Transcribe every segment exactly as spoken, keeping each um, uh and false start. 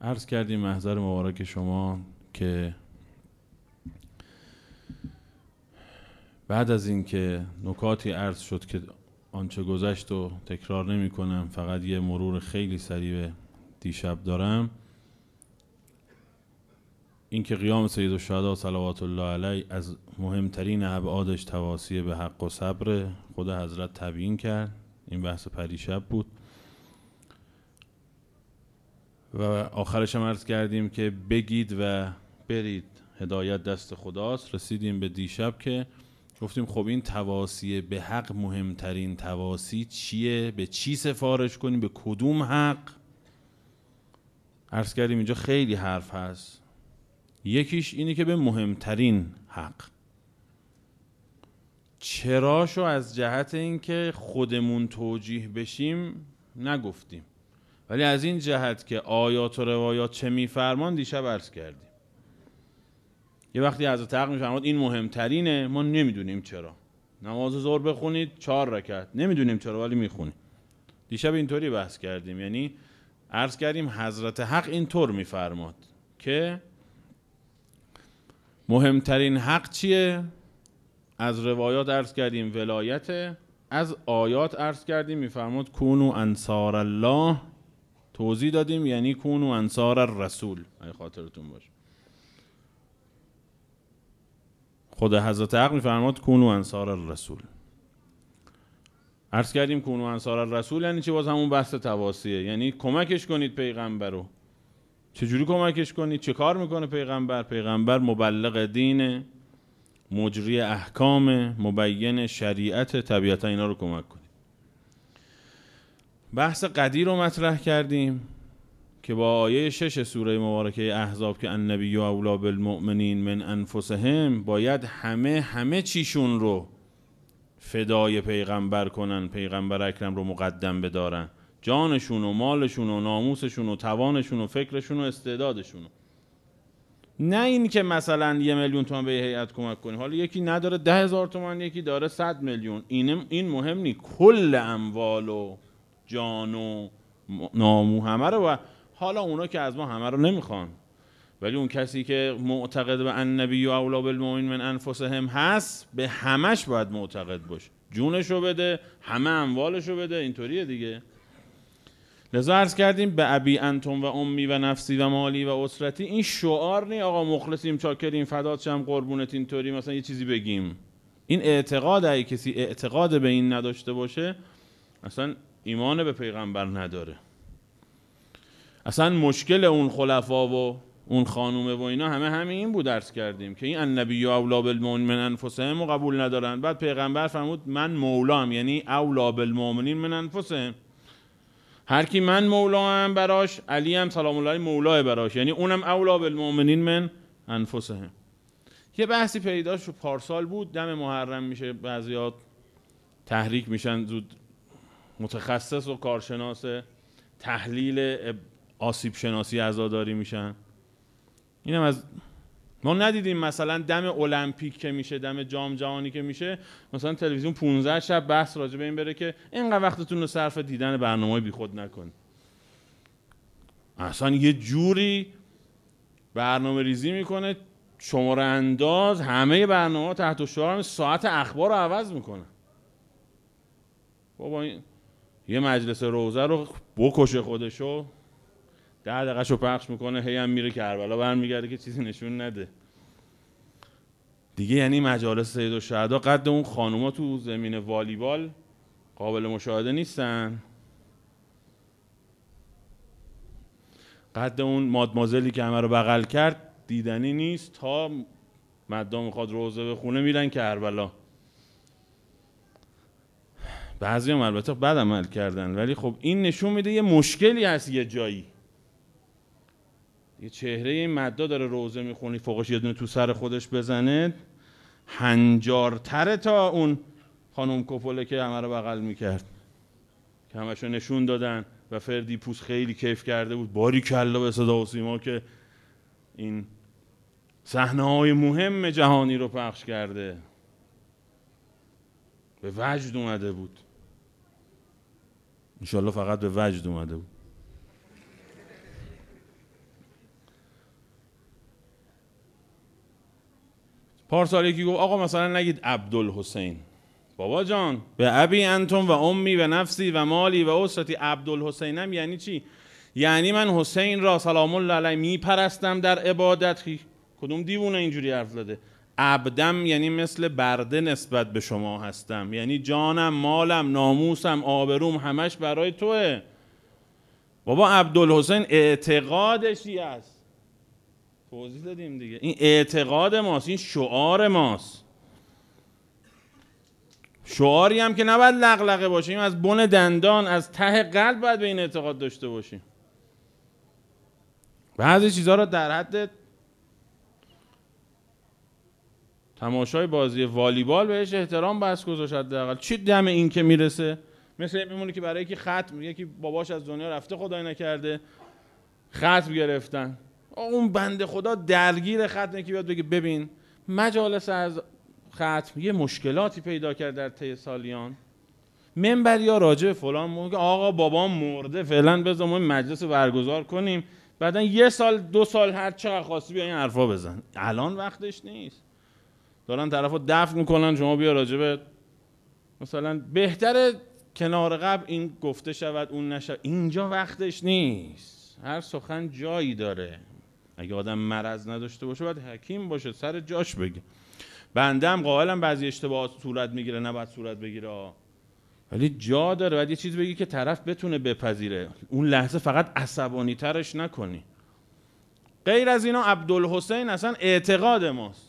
عرض کردیم محضر مبارک شما که بعد از این که نکاتی عرض شد که آنچه گذشت و تکرار نمی کنم، فقط یه مرور خیلی سریع دیشب دارم. این که قیام سید الشهدا صلوات الله علیه از مهمترین ابعادش تواصی به حق و صبر، خود حضرت تبیین کرد. این بحث پریشب بود و آخرش هم عرض کردیم که بگید و برید، هدایت دست خداست. رسیدیم به دیشب که گفتیم خب این تواصی به حق مهمترین تواصی چیه؟ به چی سفارش کنیم؟ به کدوم حق؟ عرض کردیم اینجا خیلی حرف هست. یکیش اینه که به مهمترین حق. چراشو از جهت اینکه خودمون توجیه بشیم نگفتیم، ولی از این جهت که آیات و روایات چه میفرمان دیشب عرض کردیم. یه وقتی حضرت حق میفرماد این مهمترینه، ما نمیدونیم چرا. نماز ظهر بخونید چهار رکعت، نمیدونیم چرا ولی میخونیم. دیشب اینطوری بحث کردیم، یعنی عرض کردیم حضرت حق اینطور میفرماد که مهمترین حق چیه؟ از روایات عرض کردیم ولایت، از آیات عرض کردیم میفرماد کونوا انصار الله، توضیح دادیم یعنی کونوا انصار الرسول. اگه خاطرتون باشه خود حضرت حق میفرماد کونوا انصار الرسول. عرض کردیم کونوا انصار الرسول یعنی چی؟ باز همون بحث تواصیه، یعنی کمکش کنید پیغمبر رو. چجوری کمکش کنید؟ چه کار میکنه پیغمبر؟ پیغمبر مبلغ دین، مجری احکام، مبین شریعت، طبیعتا اینا رو کمک کنید. بحث قدیر رو مطرح کردیم که با آیه شش سوره مبارکه احزاب که النبی اولی بالمؤمنین من انفسهم، باید همه همه چیشون رو فدای پیغمبر کنن، پیغمبر اکرم رو مقدم بدارن، جانشون و مالشون و ناموسشون و توانشون و فکرشون و استعدادشون. نه این که مثلا یه میلیون تومان به هیئت کمک کنی، حالا یکی نداره ده هزار تومان، یکی داره صد میلیون، این این مهم نی. کل اموال و جان و نامو همه رو، و حالا اونا که از ما همه رو نمیخوان، ولی اون کسی که معتقد به النبی و اولی بالمؤمنین من انفسهم هست، به همش باید معتقد باشه، جونشو بده، همه اموالشو بده. اینطوریه دیگه. لذا عرض کردیم به ابی انتم و امی و نفسی و مالی و اسرتی، این شعار نی آقا مخلصیم چاکریم فدات شم قربونت، اینطوری مثلا یه چیزی بگیم. این اعتقاد، اگه کسی اعتقاد به این نداشته باشه اصلا ایمان به پیغمبر نداره. اصلا مشکل اون خلفا و اون خانومه و اینا همه همین بود. عرض کردیم که این النبی اولی بالمؤمنین من انفسهم رو قبول ندارن. بعد پیغمبر فرمود من مولام، یعنی اولی بالمؤمنین من انفسهم. هر کی من مولام براش، علی هم سلام الله علیه مولای براش، یعنی اونم اولی بالمؤمنین من انفسهم. یه بحثی پیدا شد پارسال بود، دم محرم میشه بعضیات تحریک میشن زود متخصص و کارشناس تحلیل آسیب شناسی عزاداری میشن. اینم از ما ندیدیم مثلا دم المپیک که میشه، دم جام جهانی که میشه، مثلا تلویزیون پانزده شب بحث راجع به این بره که اینقدر وقتتون رو صرف دیدن برنامه بیخود نکن. اصلا یه جوری برنامه ریزی میکنه شماره انداز، همه برنامه تحت شعار ساعت اخبار رو عوض میکنه. بابا این یه مجلس روزه رو بکشه خودشو، ده دقیقه شو پخش میکنه، هی هم میره کربلا برمیگرده که چیزی نشون نده دیگه. یعنی مجالس سید الشهدا قد اون خانوما تو زمین والیبال قابل مشاهده نیستن، قد اون مادمازلی که همه رو بغل کرد دیدنی نیست. تا مدام میخواد روزه بخونه میرن کربلا. بعضی هم البته بد عمل کردن، ولی خب این نشون میده یه مشکلی هست یه جایی. یه چهره این مدا داره روزه میخونی، فوقش یه دونه تو سر خودش بزنه، هنجارتره تا اون خانم کپوله که همه رو بغل میکرد، که همشو نشون دادن و فردی پوست خیلی کیف کرده بود. باری کلا به صدا و سیما که این صحنه های مهم جهانی رو پخش کرده، به وجد اومده بود. انشالله فقط به وجد اومده بود. پارسال یکی گفت آقا مثلا نگید عبدالحسین. بابا جان به ابی انتم و امی و نفسی و مالی و اسرتی، عبدالحسینم یعنی چی؟ یعنی من حسین را سلام الله علیه میپرستم در عبادت. کدوم دیوونه اینجوری حرف زده؟ عبدم یعنی مثل برده نسبت به شما هستم، یعنی جانم، مالم، ناموسم، آبروم همش برای توه. بابا عبدالحسین اعتقادشی است، توضیح دادیم دیگه، این اعتقاد ماست، این شعار ماست. شعاری هم که نباید لغلقه باشیم، از بن دندان، از ته قلب باید به این اعتقاد داشته باشیم. بعضی چیزها رو در حد تماشای بازی والیبال بهش احترام بس گذاشت حداقل. چی دم این که میرسه؟ مثل میمونه که برای یکی ختم، یکی باباش از دنیا رفته خدای نکرده، ختم گرفتن، اون بنده خدا درگیر ختم، که بیاد بگه ببین مجالس از ختم یه مشکلاتی پیدا کرد در طی سالیان، منبر یا راجع فلان موقع آقا بابام مرده، فعلا بذار ما مجلس برگزار کنیم، بعدن یه سال دو سال هر چقدر خواستی بیا این حرفا بزن. الان وقتش نیست. دارن طرفو دفن میکنن، شما بیا راجع به مثلا بهتره کنار قبل این گفته شود اون نشود. اینجا وقتش نیست. هر سخن جایی داره. اگه آدم مرض نداشته باشه باید حکیم باشه، سر جاش بگه. بنده هم قائلم بعضی اشتباهات صورت میگیره، نباید صورت بگیره، ولی جا داره باید یه چیز بگی که طرف بتونه بپذیره، اون لحظه فقط عصبانی ترش نکنی. غیر از اینا عبدالحسین اصلا اعتقاد ماست.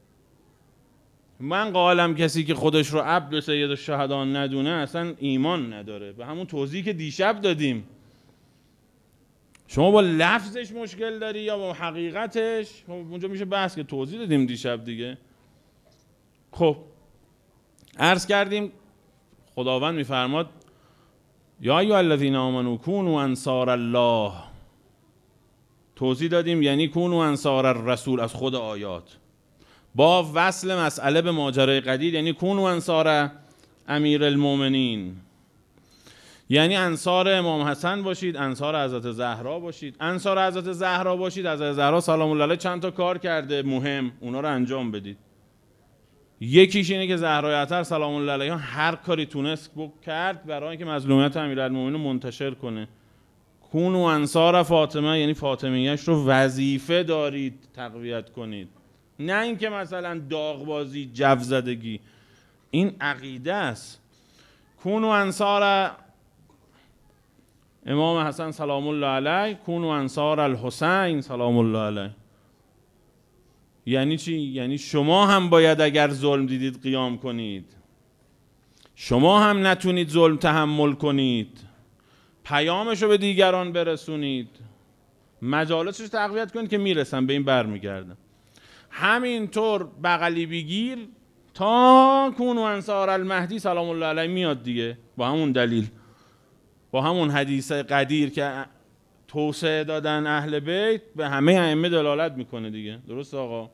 من قائلم کسی که خودش رو عبد سید الشهدا ندونه اصلا ایمان نداره، به همون توضیحی که دیشب دادیم. شما با لفظش مشکل داری یا با حقیقتش، اونجا میشه بحث که توضیح دادیم دیشب دیگه. خب عرض کردیم خداوند میفرماد یا ایها الذین آمنوا کونوا انصار الله، توضیح دادیم یعنی کونوا انصار الرسول از خود آیات، با وصل مسئله به ماجرای قدیر یعنی کونوا انصار امیر المؤمنین، یعنی انصار امام حسن باشید، انصار حضرت زهرا باشید. انصار حضرت زهرا باشید، حضرت زهرا سلام الله علیها چند تا کار کرده مهم، اونا رو انجام بدید. یکیش اینه که زهرای اطهر سلام الله علیها هر کاری تونست کرد برای اینکه مظلومیت امیرالمومنین منتشر کنه. کونوا انصار فاطمه یعنی فاطمیه‌اش رو وظیفه دارید تقویت کنید، نه اینکه مثلا داغبازی، جو زدگی. این عقیده است. کونوا انصار امام حسن سلام الله علیه، کونوا انصار الحسین سلام الله علیه. یعنی چی؟ یعنی شما هم باید اگر ظلم دیدید قیام کنید، شما هم نتونید ظلم تحمل کنید، پیامش رو به دیگران برسونید، مجالسش رو تقویت کنید که میرسن به این برمیگردن. همینطور بغلی بگیر تا کونوا انصار المهدی سلام الله علیه میاد دیگه، با همون دلیل، با همون حدیث قدیر که توسعه دادن اهل بیت به همه ائمه دلالت میکنه دیگه. درست آقا؟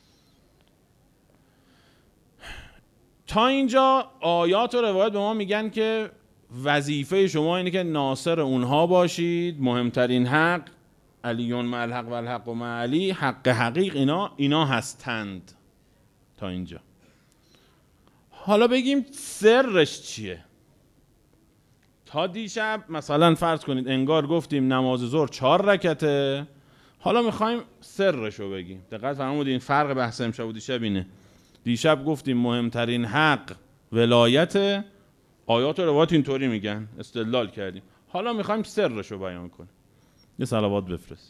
تا اینجا آیات و روایت به ما میگن که وظیفه شما اینه که ناصر اونها باشید، مهمترین حق علیون مع الحق و الحق و مع علی، حق حقیق اینا اینا هستند. تا اینجا حالا بگیم سرش چیه؟ تا دیشب مثلا فرض کنید انگار گفتیم نماز ظهر چهار رکعته، حالا میخوایم سرش رو بگیم. دقت فرمودین فرق بحث امشب و دیشب اینه. دیشب گفتیم مهمترین حق ولایت، آیات و روایات اینطوری میگن، استدلال کردیم. حالا میخوایم سرش رو بیان کنیم. یه صلوات بفرست.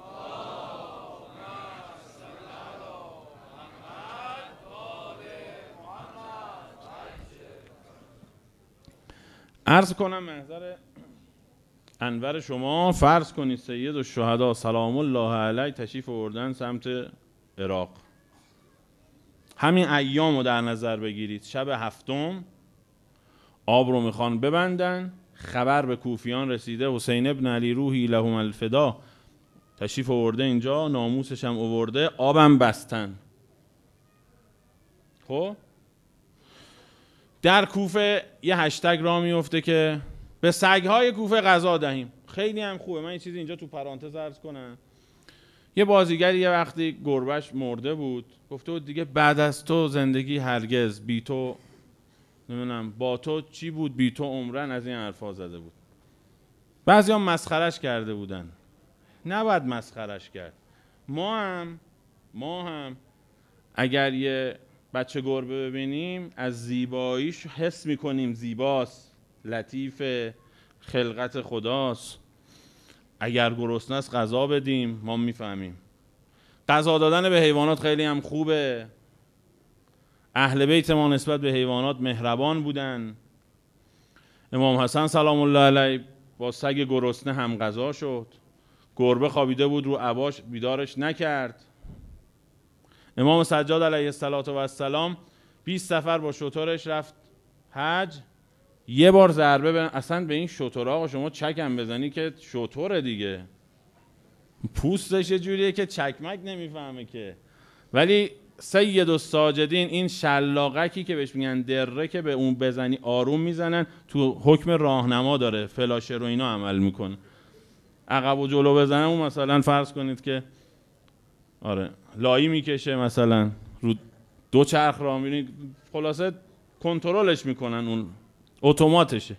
عرض کنم محضر انور شما، فرض کنید سید الشهدا سلام الله علیه تشریف آوردن سمت عراق. همین ایام رو در نظر بگیرید. شب هفتم آب رو میخوان ببندن، خبر به کوفیان رسیده حسین ابن علی روحی لهم الفدا تشریف آورده اینجا، ناموسش هم آورده، آبم بستن. خب در کوفه یه هشتگ را میفته که به سگهای کوفه غذا دهیم. خیلی هم خوبه. من یه چیزی اینجا تو پرانتز عرض کنم یه بازیگر یه وقتی گربهش مرده بود، گفته بود دیگه بعد از تو زندگی هرگز، بی تو نمیدونم با تو چی بود، بی تو عمرن، از این حرفا زده بود. بعضی هم مسخرش کرده بودن. نباید مسخرش کرد. ما هم ما هم اگر یه بچه گربه ببینیم از زیباییش حس میکنیم زیباست، لطیفه، خلقت خداست. اگر گرسنه است غذا بدیم، ما میفهمیم. غذا دادن به حیوانات خیلی هم خوبه. اهل بیت ما نسبت به حیوانات مهربان بودن. امام حسن سلام الله علیه با سگ گرسنه هم غذا شد. گربه خوابیده بود رو عباش، بیدارش نکرد. امام سجاد علیه السلام بیست سفر با شترش رفت حج. یه بار ضربه به اصلا به این شتر، آقا شما چکم بزنی که شتره دیگه، پوستش یه جوریه که چکمک نمیفهمه که. ولی سید الساجدین این شلاقکی که بهش میگن دره که به اون بزنی آروم میزنن، تو حکم راهنما داره، فلاشر و اینا عمل میکنه. عقب و جلو بزنن اون مثلا فرض کنید که آره لایی میکشه، مثلا رو دو چرخ راه میرین، خلاصه کنترلش میکنن، اون اتوماتشه.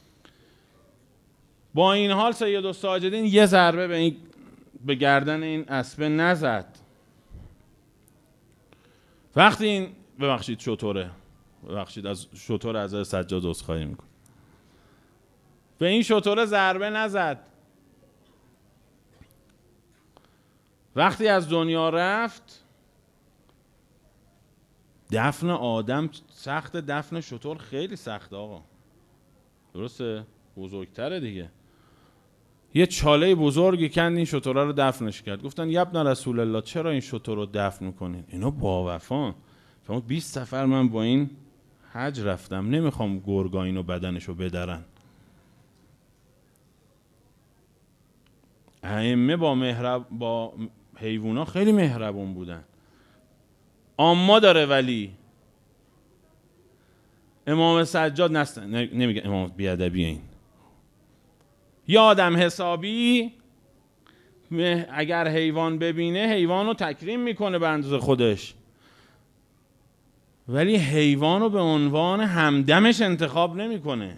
با این حال سید الساجدین یه ضربه به این به گردن این اسبه نزد. وقتی این ببخشید شتره ببخشید از شتر از سجاد عذرخواهی میکنه، به این شتره ضربه نزد. وقتی از دنیا رفت، دفن آدم سخت، دفن شتر خیلی سخت آقا، درسته؟ بزرگتره دیگه. یه چاله بزرگی کند این شتره رو دفنش کرد. گفتن یبن رسول الله چرا این شتر رو دفن میکنین؟ اینا با وفان. فرمود بیست سفر من با این حج رفتم، نمیخوام گرگا اینو بدنشو بدرن. ائمه با مهرب با حیوونا خیلی مهربون بودن. اما داره ولی امام سجاد نست... نمیگه امام بیادبی، این یا آدم حسابی اگر حیوان ببینه حیوان رو تکریم میکنه به اندازه خودش، ولی حیوان رو به عنوان همدمش انتخاب نمیکنه.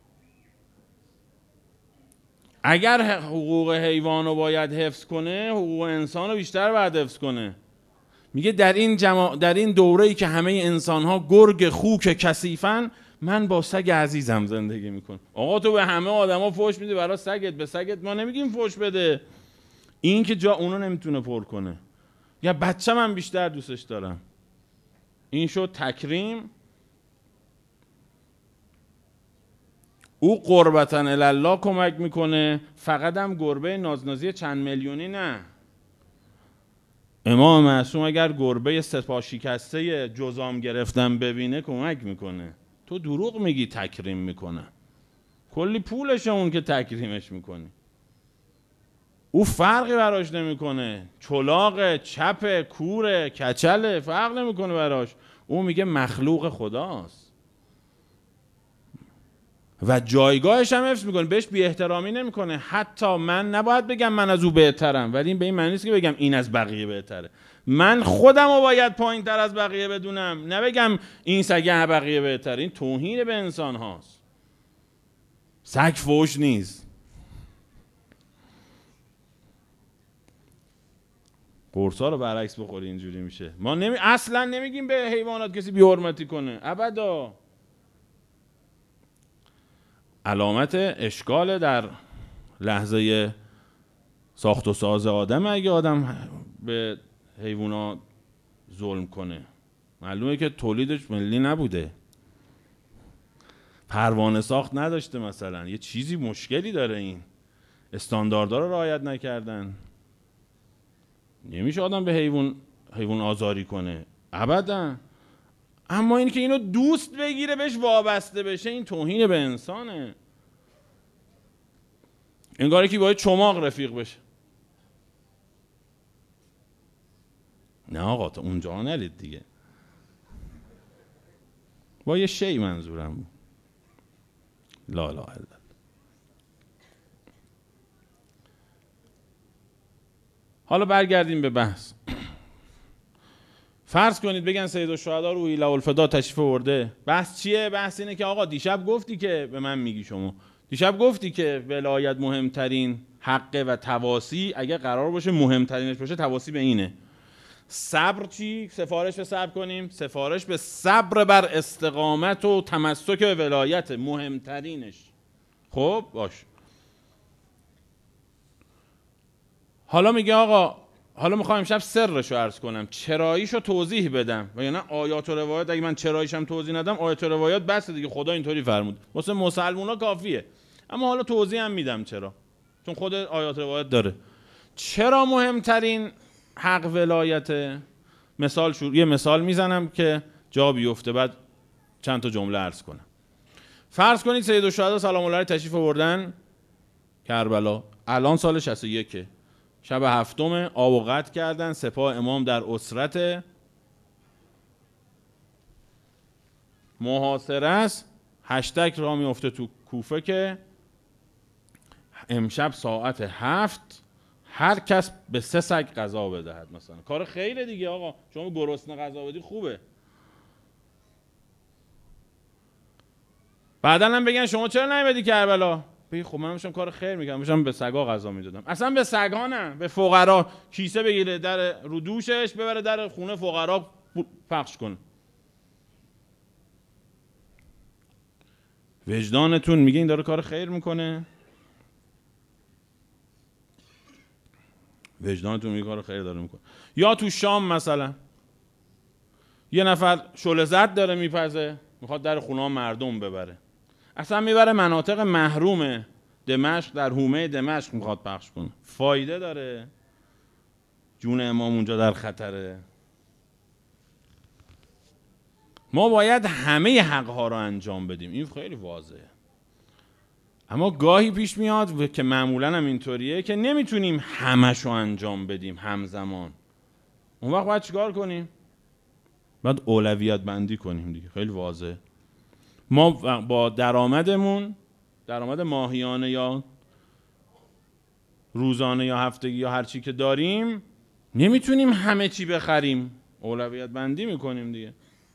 اگر حقوق حیوان رو باید حفظ کنه، حقوق انسان رو بیشتر باید حفظ کنه. میگه در این جما... در این دوره‌ای که همه انسان ها گرگ خوک کثیفن، من با سگ عزیزم زندگی میکنم. آقا تو به همه آدما فوش میدی، برای سگت، به سگت ما نمیگیم فوش بده. این که جا اونو نمیتونه پر کنه. یا بچه من بیشتر دوستش دارم. این شد تکریم. او قربتن الله کمک میکنه، فقط هم گربه نازنازی چند میلیونی نه. امام معصوم اگر گربه سپاه شکسته جزام گرفتن ببینه کمک میکنه. تو دروغ میگی تکریم میکنه، کلی پولشه اون که تکریمش میکنی. او فرقی براش نمیکنه، چلاق، چپ، کوره، کچله، فرق نمیکنه براش. او میگه مخلوق خداست و جایگاهش هم حفظ میکنه، بهش بی احترامی نمیکنه. حتی من نباید بگم من از او بهترم، ولی این به این معنی نیست که بگم این از بقیه بهتره. من خودم رو باید پایین تر از بقیه بدونم، نه بگم این سگ از بقیه بهتره. این توهین به انسان هاست. سگ فوش نیست. قرصا رو برعکس بخوری اینجوری میشه. ما نمی... اصلا نمیگیم به حیوانات کسی بی حرمتی کنه، ابدا. علامت اشکال در لحظه ساخت و ساز آدم اگه آدم به حیوانات ظلم کنه. معلومه که تولیدش ملی نبوده، پروانه ساخت نداشته، مثلا یه چیزی مشکلی داره، این استانداردها رو رعایت نکردن. نمیشه آدم به حیوان حیوان آزاری کنه ابدا. اما این که اینو دوست بگیره، بهش وابسته بشه، این توهین به انسانه. انگاره که باید چماق رفیق بشه. نه آقا تا اونجا نلید دیگه. با یه شی منظورم بود. لا لا الا. حالا برگردیم به بحث. فرض کنید بگن سید الشهدا روحی له الفدا تشریف آورده. بحث چیه؟ بحث اینه که آقا دیشب گفتی که به من میگی شما دیشب گفتی که ولایت مهمترین حقه و تواسی اگه قرار باشه مهمترینش باشه تواسی به اینه. صبر چی؟ سفارش به صبر کنیم. سفارش به صبر بر استقامت و تمسک به ولایت مهمترینش. خب باش. حالا میگه آقا حالا میخوام امشب سرشو عرض کنم، چراییشو توضیح بدم و یا نه آیات و روایات. اگه من چراییشم توضیح ندم آیات و روایات بس دیگه، خدا اینطوری فرمود واسه مسلمونا کافیه. اما حالا توضیح هم میدم چرا، چون خود آیات و روایات داره. چرا مهمترین حق ولایته؟ مثال شروع یه مثال میزنم که جا بیفته، بعد چند تا جمله عرض کنم. فرض کنید سید الشهدا سلام الله علیه تشریف آوردن کربلا. الان سال شصت و یک، شب هفتم، آب و قطع کردن، سپاه امام در اسرت محاصره است. هشتگ را میفته تو کوفه که امشب ساعت هفت هر کس به سه سگ غذا بدهد. مثلا کار خیره دیگه آقا، شما گرسنه غذا بدی خوبه. بعدن هم بگن شما چرا نیومدی کربلا؟ بگی خب من میشم کار خیر میکنم، میشم به سگا غذا میدادم. اصلا به سگا نه، به فقرا. کیسه بگیره در رو دوشش ببره در خونه فقرا پخش کنه. وجدانتون میگه این داره کار خیر میکنه؟ وجدانتون میگه کار خیر داره میکنه؟ یا تو شام مثلا یه نفر شعله زرد داره میپزه، میخواد در خونه ها مردم ببره، اصلا میبره مناطق محروم دمشق، در حومه دمشق میخواد پخش کنه. فایده داره؟ جون امام اونجا در خطره. ما باید همه حقها رو انجام بدیم، این خیلی واضحه. اما گاهی پیش میاد که معمولا هم اینطوریه که نمیتونیم همش رو انجام بدیم همزمان. اون وقت باید چیکار کنیم؟ باید اولویت بندی کنیم دیگه. خیلی واضحه. ما با درآمدمون، درآمد ماهیانه یا روزانه یا هفتگی یا هر چی که داریم، نمیتونیم همه چی بخریم. اولویت بندی میکنیم دیگه.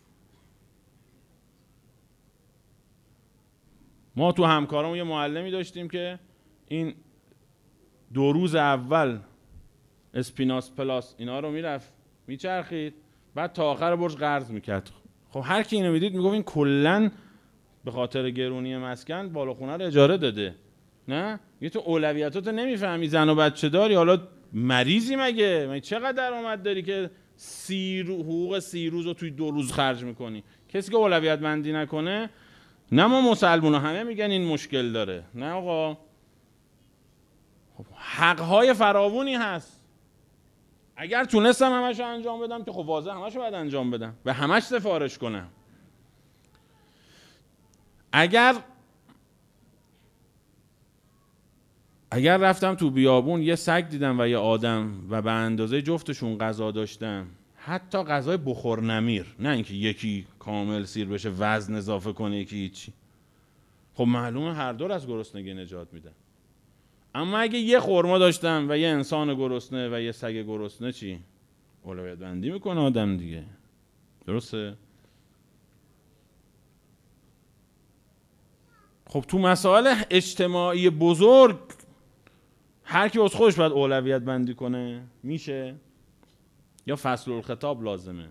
ما تو همکارامون یه معلمی داشتیم که این دو روز اول اسپیناس پلاس اینا رو میرفت میچرخید، بعد تا آخر برج قرض میکرد. خب هر کی اینو میدید میگفت این کلن به خاطر گرونی مسکن بالا خونه رو اجاره داده. نه یه تو اولویتات نمیفهمی، زن و بچه داری، حالا مریضی مگه؟ مگه چقدر درآمد داری که سی حقوق سی روز رو توی دو روز خرج میکنی؟ کسی که اولویت بندی نکنه، نه ما مسلمونا همه میگن این مشکل داره، نه آقا. خب حقهای فراوونی هست. اگر تونستم همشو انجام بدم که خب واضح همشو باید انجام بدم و همش سفارش کنم. اگر اگر رفتم تو بیابون یه سگ دیدم و یه آدم و به اندازه جفتشون غذا داشتم، حتی غذای بخور نمیر، نه اینکه یکی کامل سیر بشه وزن اضافه کنه یکی هیچی، خب معلومه هر دور از گرسنگی نجات میدن. اما اگه یه خرما داشتم و یه انسان گرسنه و یه سگ گرسنه، چی؟ اولویت بندی میکنه آدم دیگه. درسته؟ خب تو مسائل اجتماعی بزرگ هر کی از خودش باید اولویت بندی کنه. میشه؟ یا فصل الخطاب لازمه؟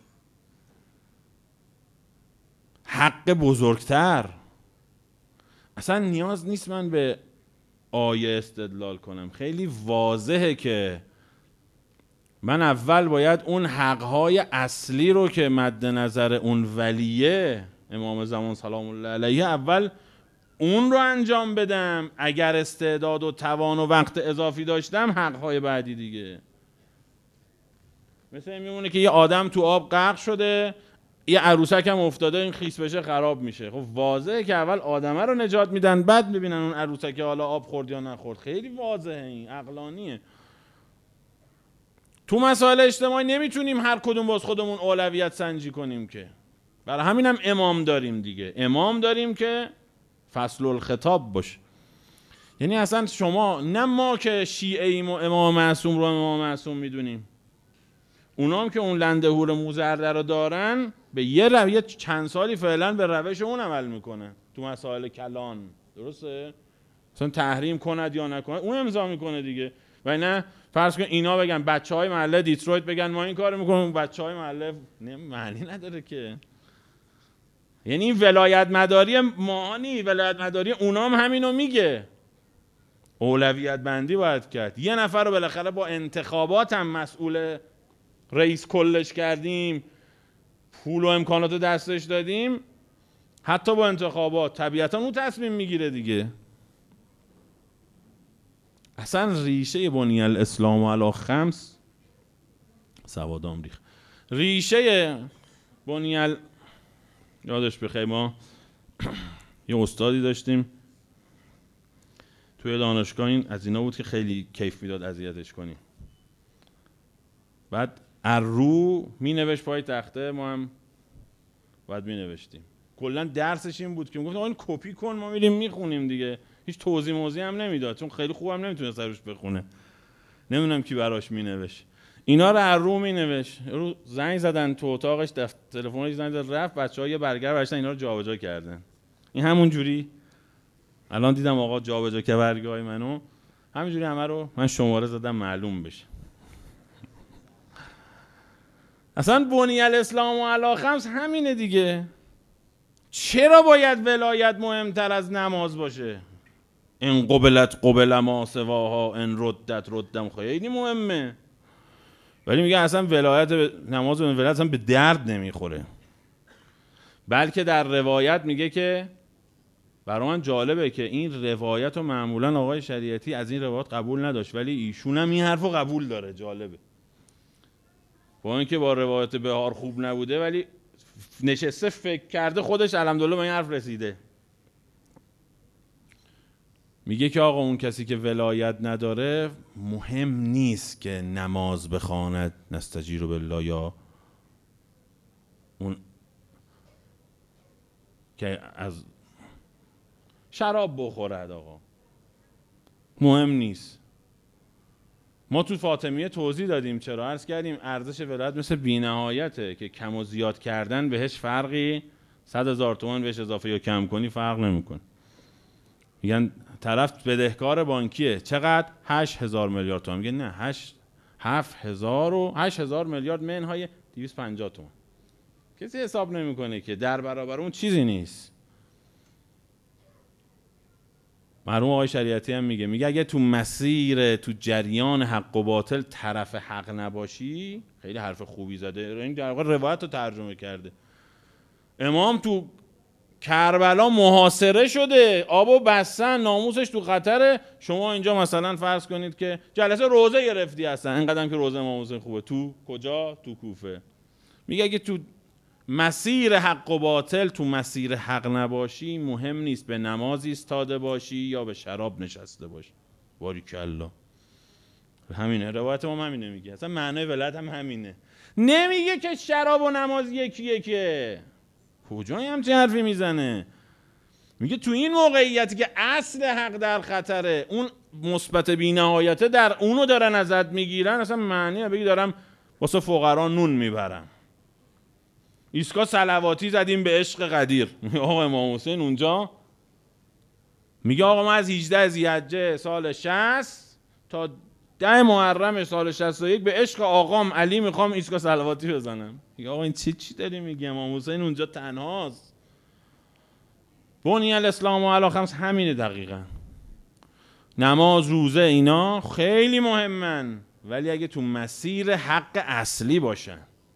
حق بزرگتر. اصلا نیاز نیست من به آیه استدلال کنم، خیلی واضحه که من اول باید اون حقهای اصلی رو که مد نظر اون ولیه امام زمان سلام الله علیه اول اون رو انجام بدم. اگر استعداد و توان و وقت اضافی داشتم حقهای بعدی دیگه. مثل این میمونه که یه آدم تو آب غرق شده، یه عروسک هم افتاده، این خیس بشه خراب میشه. خب واضحه که اول آدمه رو نجات میدن، بعد ببینن اون عروسک حالا آب خورد یا نخورد. خیلی واضحه، این عقلانیه. تو مسائل اجتماعی نمیتونیم هر کدوم باز خودمون اولویت سنجی کنیم که. برای همین هم امام داریم دیگه. امام داریم که فصل الخطاب باشه. یعنی اصلا شما نه ما که شیعه ایم و امام معصوم رو امام معصوم میدونیم، اونا هم که اون لنده هور موزرده رو دارن به یه رویه چند سالی فعلا به روش اون عمل میکنه تو مسائل کلان، درسته؟ مثلا تحریم کند یا نکند اون امضا میکنه دیگه. و نه فرض کن اینا بگن بچه های محله دیترویت بگن ما این کارو میکنیم، بچه های محله نه، معنی نداره که. یعنی این ولایت مداری ماهانی، ولایت مداری اونا هم همینو میگه، اولویت بندی باید کرد. یه نفر رو بالاخره با انتخابات هم مسئول رئیس کلش کردیم، پول و امکانات دستش دادیم، حتی با انتخابات طبیعتا اون تصمیم میگیره دیگه. اصلا ریشه بنی الاسلام علی خمس سوادام ریخ ریشه بنی ال... یادش بخیر ما یه استادی داشتیم توی دانشگاه، این از اینا بود که خیلی کیف میداد اذیتش کنیم. بعد ارو می نوشت پای تخته، ما هم بعد می نوشتیم. کلا درسش این بود که میگفت آقا این کپی کن ما میریم میخونیم دیگه، هیچ توضیح موضیح هم نمیداد چون خیلی خوبم نمیتونه سروش بخونه، نمیدونم کی براش می نوشت. اینا رو ارو می نوشت. رو زنگ زدن تو اتاقش، تلفنش زنگ زد رفت، بچه‌ها یه برگر برشتن اینا رو جابجا کردن. این همون جوری الان دیدم آقا جابجا که برگای منو همینجوری همه رو من شماره زدم معلوم بشه. اصلا بنی الاسلام و علی خمس همینه دیگه. چرا باید ولایت مهمتر از نماز باشه؟ ان قبلت قبل ما سواها ان ردت ردم، خیلی مهمه. ولی میگه اصلا ولایت نماز و ولایت اصلا به درد نمیخوره. بلکه در روایت میگه که برای من جالبه که این روایت رو معمولا آقای شریعتی از این روایت قبول نداشت، ولی ایشون هم این حرف رو قبول داره. جالبه، با اینکه با روایت بهار خوب نبوده ولی نشسته فکر کرده خودش الحمدلله به این حرف رسیده. میگه که آقا اون کسی که ولایت نداره مهم نیست که نماز بخواند نستجیر بالله یا اون که از شراب بخورد، آقا مهم نیست. ما تو فاطمیه توضیح دادیم چرا، عرض کردیم ارزش ولایت مثل بی‌نهایته که کم و زیاد کردن بهش فرقی، صد هزار تومان بهش اضافه یا کم کنی فرق نمیکنه. میگن طرف بدهکار بانکیه چقدر؟ هشت هزار میلیارد تومان. میگه نه، هشت هفت هزار و هشت هزار میلیارد منهای دویست و پنجاه تومان. کسی حساب نمیکنه که در برابر اون چیزی نیست. مرحوم آقای شریعتی هم میگه میگه اگه تو مسیر تو جریان حق و باطل طرف حق نباشی، خیلی حرف خوبی زده، این در واقع روایت رو ترجمه کرده. امام تو کربلا محاصره شده، آبو بستن، ناموسش تو خطره. شما اینجا مثلا فرض کنید که جلسه روزه گرفتی هستن، اینقدرم که روزه امام حسین خوبه، تو کجا؟ تو کوفه. میگه اگه تو مسیر حق و باطل تو مسیر حق نباشی، مهم نیست به نماز ایستاده باشی یا به شراب نشسته باشی. باریکالله. همینه روایت ما همینه میگه، اصلا معنی ولایت هم همینه. نمیگه که شراب و نماز یکیه، که کجایی همچین حرفی میزنه؟ میگه تو این موقعیتی که اصل حق در خطره، اون مثبت بی‌نهایته در اونو دارن ازت میگیرن، اصلا معنی بگی دارم واسه فقرا نون میبرم. ایسکا صلواتی زدیم به عشق قدیر. آقا امام حسین اونجا میگه آقا ما از هجده ذی‌حجه سال شصت تا ده محرم سال شصت و یک به عشق آقام علی میخوام ایسکا صلواتی بزنم. میگه آقا این چی چی داری میگی؟ امام حسین اونجا تنهاست. بنی الاسلام و علی خمس همینه دقیقاً. نماز، روزه اینا خیلی مهمن، ولی اگه تو مسیر حق اصلی باشن،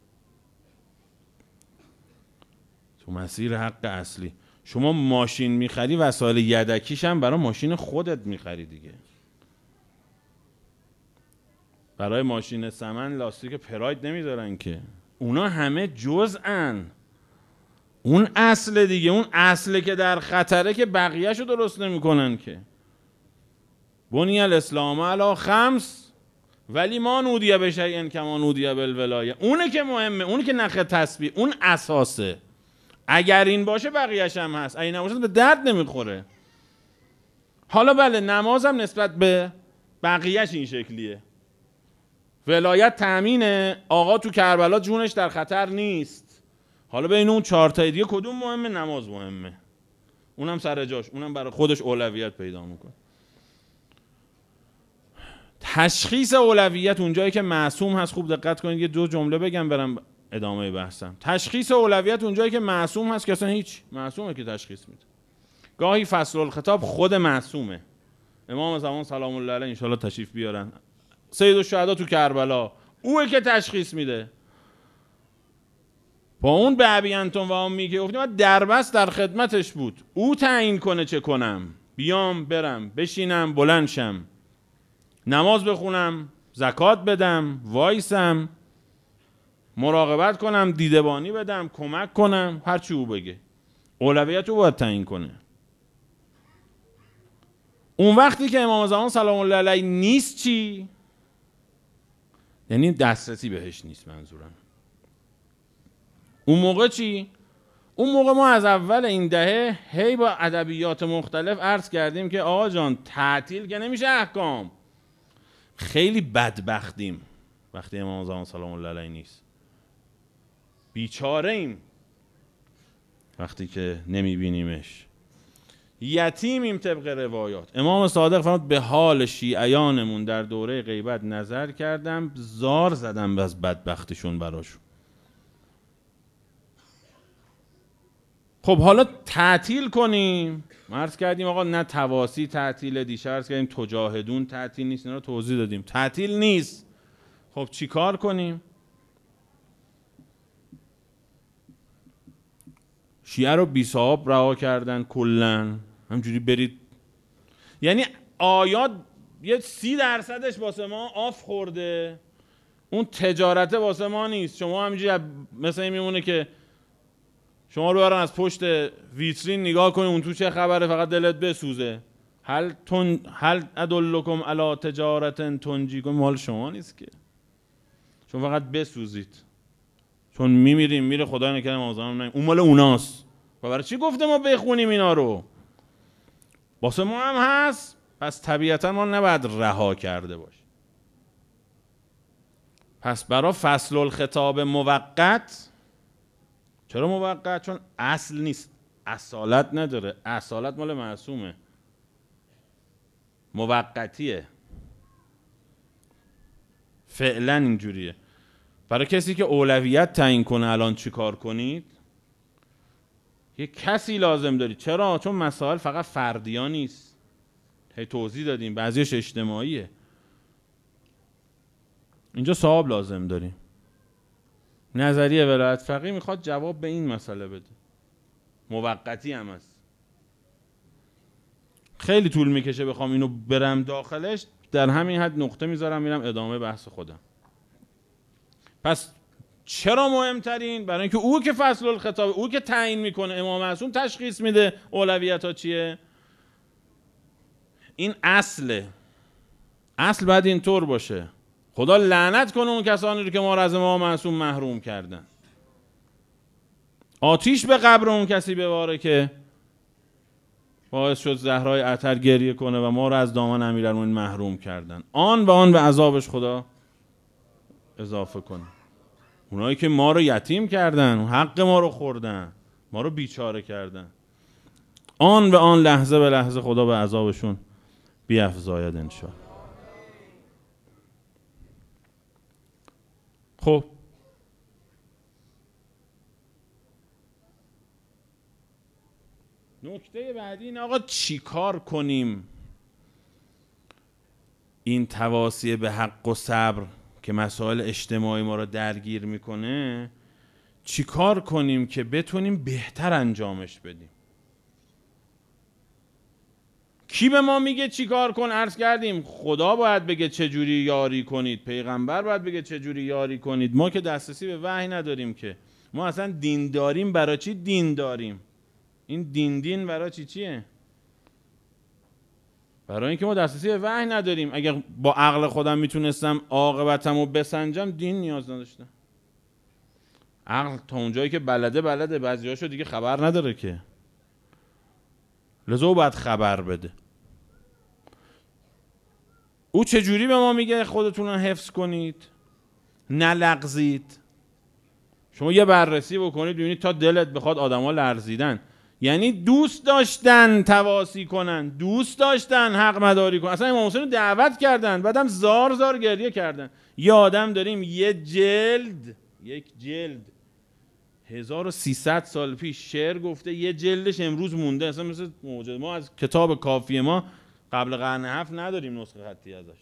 تو مسیر حق اصلی. شما ماشین میخری، وسایل یدکیش هم برای ماشین خودت میخری دیگه. برای ماشین سمن لاستیک پراید نمیذارن که، اونا همه جزءن. اون اصل دیگه، اون اصله که در خطره که بقیهشو درست نمیکنن که. بنی الاسلام علی خمس ولی ما نودیه به شیء کما نودیه بالولایه. اونه که مهمه، اونه که نخ تسبیح، اون اساسه. اگر این باشه بقیه‌اش هم هست، اگه نباشه به درد نمیخوره. حالا بله نمازم نسبت به بقیهش این شکلیه، ولایت تأمینه، آقا تو کربلا جونش در خطر نیست. حالا بین اون چهار تا دیگه کدوم مهمه؟ نماز مهمه، اونم سر جاش، اونم برای خودش اولویت پیدا میکنه. تشخیص اولویت اونجایی که معصوم هست، خوب دقت کنید یه دو جمله بگم برم ادامه بحثم. تشخیص اولویت اونجایی که معصوم هست که اصلا هیچ، معصومه که تشخیص میده. گاهی فصل الخطاب خود معصومه. امام زمان سلام الله علیه انشالله تشریف بیارن، سید الشهدا تو کربلا، اوه که تشخیص میده. با اون به ابی انتم و امی که گفتیم دربست در خدمتش بود، او تعیین کنه چه کنم، بیام برم بشینم بلند شم، نماز بخونم، زکات بدم، وایسم، مراقبت کنم، دیدبانی بدم، کمک کنم، هر چی او بگه. اولویت او باید تعیین کنه. اون وقتی که امام زمان سلام الله علیه نیست چی؟ یعنی دسترسی بهش نیست منظورم. اون موقع چی؟ اون موقع ما از اول این دهه هی با ادبیات مختلف عرض کردیم که آقا جان تعطیل که نمیشه احکام. خیلی بدبختیم وقتی امام زمان سلام الله علیه نیست، بیچاره ایم وقتی که نمیبینیمش، یتیمیم طبق روایات. امام صادق فرمود به حال شیعیانمون در دوره غیبت نظر کردم، زار زدم از بدبختشون براشون. خب حالا تعطیل کنیم، عرض کردیم آقا نه تواسی تعطیل، دیشب عرض کردیم تجاهدون تعطیل نیست، اینا رو توضیح دادیم، تعطیل نیست. خب چی کار کنیم؟ شیعه رو بی صاحب رها کردن کلن، همجوری برید، یعنی آیات یه سی درصدش واسه ما آف خورده، اون تجارت واسه ما نیست. شما همینجوری مثل این میمونه که شما رو برن از پشت ویترین نگاه کنی اون تو چه خبره، فقط دلت بسوزه. هل تن هل ادلکم علی تجارت تنجیکم، مال شما نیست که، شما فقط بسوزید چون میمیریم، میره خدا نکنه مازم نه، اون مال اوناست. و برای چی گفته ما بخونیم اینا رو؟ واسه ما هم هست، پس طبیعتا ما نباید رها کرده باش. پس برای فصل الخطاب موقت. چرا موقت؟ چون اصل نیست، اصالت نداره، اصالت مال معصومه، موقتیه، فعلا اینجوریه. برای کسی که اولویت تعیین کنه الان چی کار کنید، یه کسی لازم دارید. چرا؟ چون مسائل فقط فردی ها نیست، هی توضیح دادیم بعضیش اجتماعیه. اینجا صاحب لازم داریم. نظریه ولایت فقیه میخواد جواب به این مسئله بده، موقتی هم هست. خیلی طول میکشه بخوام اینو برم داخلش، در همین حد نقطه میذارم میرم ادامه بحث خودم. پس چرا مهمترین؟ برای اینکه او که فصل الخطاب، او که تعیین میکنه، امام معصوم تشخیص میده اولویت ها چیه. این اصله، اصل باید اینطور باشه. خدا لعنت کنه اون کسانی رو که ما رو از امام معصوم محروم کردن. آتیش به قبر اون کسی بباره که باعث شد زهرای عطر گریه کنه و ما رو از دامن امیرالمومنین محروم کردن. آن و آن به عذابش خدا اضافه کنه. اونایی که ما رو یتیم کردن، حق ما رو خوردن، ما رو بیچاره کردن، آن و آن لحظه به لحظه خدا به عذابشون بیفزاید انشاءالله. خب نکته بعدی این آقا چی کار کنیم این تواصی به حق و صبر که مسائل اجتماعی ما رو درگیر میکنه، چی کار کنیم که بتونیم بهتر انجامش بدیم؟ کی به ما میگه چی کار کن؟ عرض کردیم خدا باید بگه چجوری یاری کنید، پیغمبر باید بگه چجوری یاری کنید. ما که دسترسی به وحی نداریم که. ما اصلا دین داریم برای چی دین داریم؟ این دین دین برای چی چیه؟ برای اینکه ما دسترسی به وحی نداریم. اگر با عقل خودم میتونستم عاقبتمو بسنجم دین نیاز نداشتم. عقل تا اونجایی که بلده بلده، بعضیاشو دیگه خبر نداره که، لذا باید خبر بده. او چجوری به ما میگه خودتون رو حفظ کنید، نلغزید؟ شما یه بررسی بکنید ببینید تا دلت بخواد آدما لرزیدن، یعنی دوست داشتن تواسی کنن، دوست داشتن حق مداری کنن. اصلا امام حسین رو دعوت کردن، بعدم زار زار گریه کردن. یه آدم داریم یه جلد، یک جلد هزار و سیصد سال پیش شعر گفته، یه جلدش امروز مونده. اصلا مثل موجود ما از کتاب کافی ما قبل قرن هفت نداریم نسخه خطی ازش،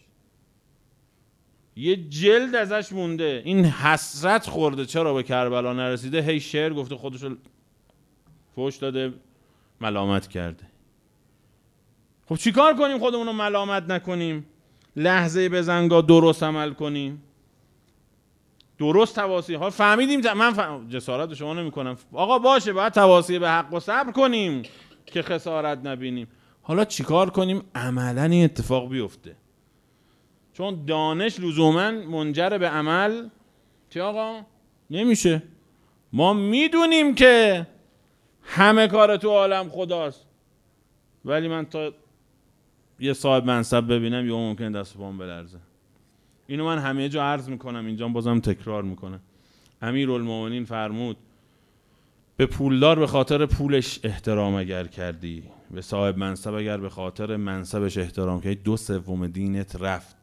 یه جلد ازش مونده. این حسرت خورده چرا به کربلا نرسیده، هی شعر گفته، خودشو فوش داده، ملامت کرده. خب چیکار کنیم خودمون رو ملامت نکنیم؟ لحظه بزنگاه درست عمل کنیم، درست تواسی ها فهمیدیم. من فهم... جسارت شما نمی کنم آقا، باشه باید تواسی به حق و صبر کنیم که خسارت نبینیم. حالا چیکار کنیم عملا این اتفاق بیفته؟ چون دانش لزوما منجر به عمل چه آقا نمیشه. ما میدونیم که همه کار تو عالم خداست، ولی من تا یه صاحب منصب ببینم یا ممکن دست و پام بلرزه. اینو من همه جا عرض میکنم، اینجا بازم تکرار میکنم. امیرالمومنین فرمود به پولدار به خاطر پولش احترام اگر کردی، به صاحب منصب اگر به خاطر منصبش احترام کردی، دو سوم دینت رفت.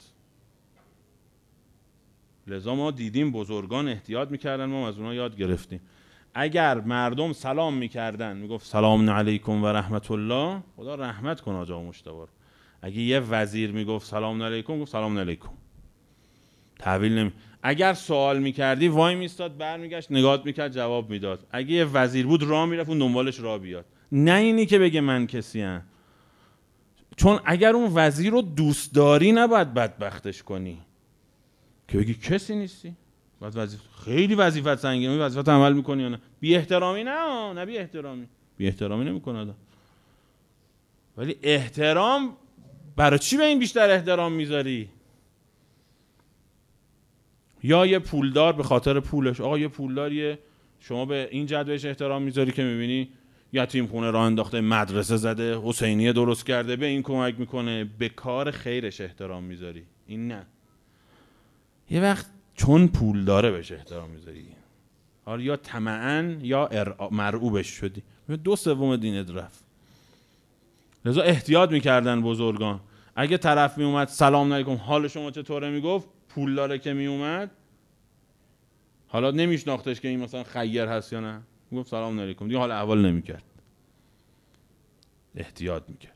لذا ما دیدیم بزرگان احتیاط میکردن، ما از اونها یاد گرفتیم. اگر مردم سلام میکردن میگفت سلام علیکم و رحمت الله، خدا رحمت کنه آقا مشتبه. اگه یه وزیر میگفت سلام علیکم، گفت سلام علیکم، تحویل نمی. اگر سوال میکردی وای میستاد، برمیگشت نگات میکرد، جواب میداد. اگه یه وزیر بود راه میرفت اون دنبالش راه بیاد، نه اینی که بگه من کسیم. چون اگر اون وزیر رو دوست داری نباید بدبختش کنی که بگی کسی نیستی. بعد وظیفه خیلی وظیفت سنگینه، وظیفت عمل میکنی یا نه؟ بی احترامی نه، نه بی احترامی، بی احترامی نمیکنه آدم. ولی احترام برای چی به این بیشتر احترام میذاری؟ یا یه پولدار به خاطر پولش، آقا یه پولداریه شما به این جد بهش احترام میذاری که میبینی یتیم خونه راه انداخته، مدرسه زده، حسینیه درست کرده، به این کمک میکنه، به کار خیرش احترام میذاری. این نه. یه وقت چون پول داره بهش احترام میذاری، حالا یا طمعاً یا مرعوبش شدی، دو سوم دینت رفت. لذا احتیاط میکردن بزرگان. اگه طرف میومد سلام علیکم حال شما چطوره میگفت، پول داره که میومد، حالا نمیشناختش که این مثلا خیر هست یا نه، میگفت سلام علیکم دیگه، حال احوال نمیکرد، احتیاط میکرد.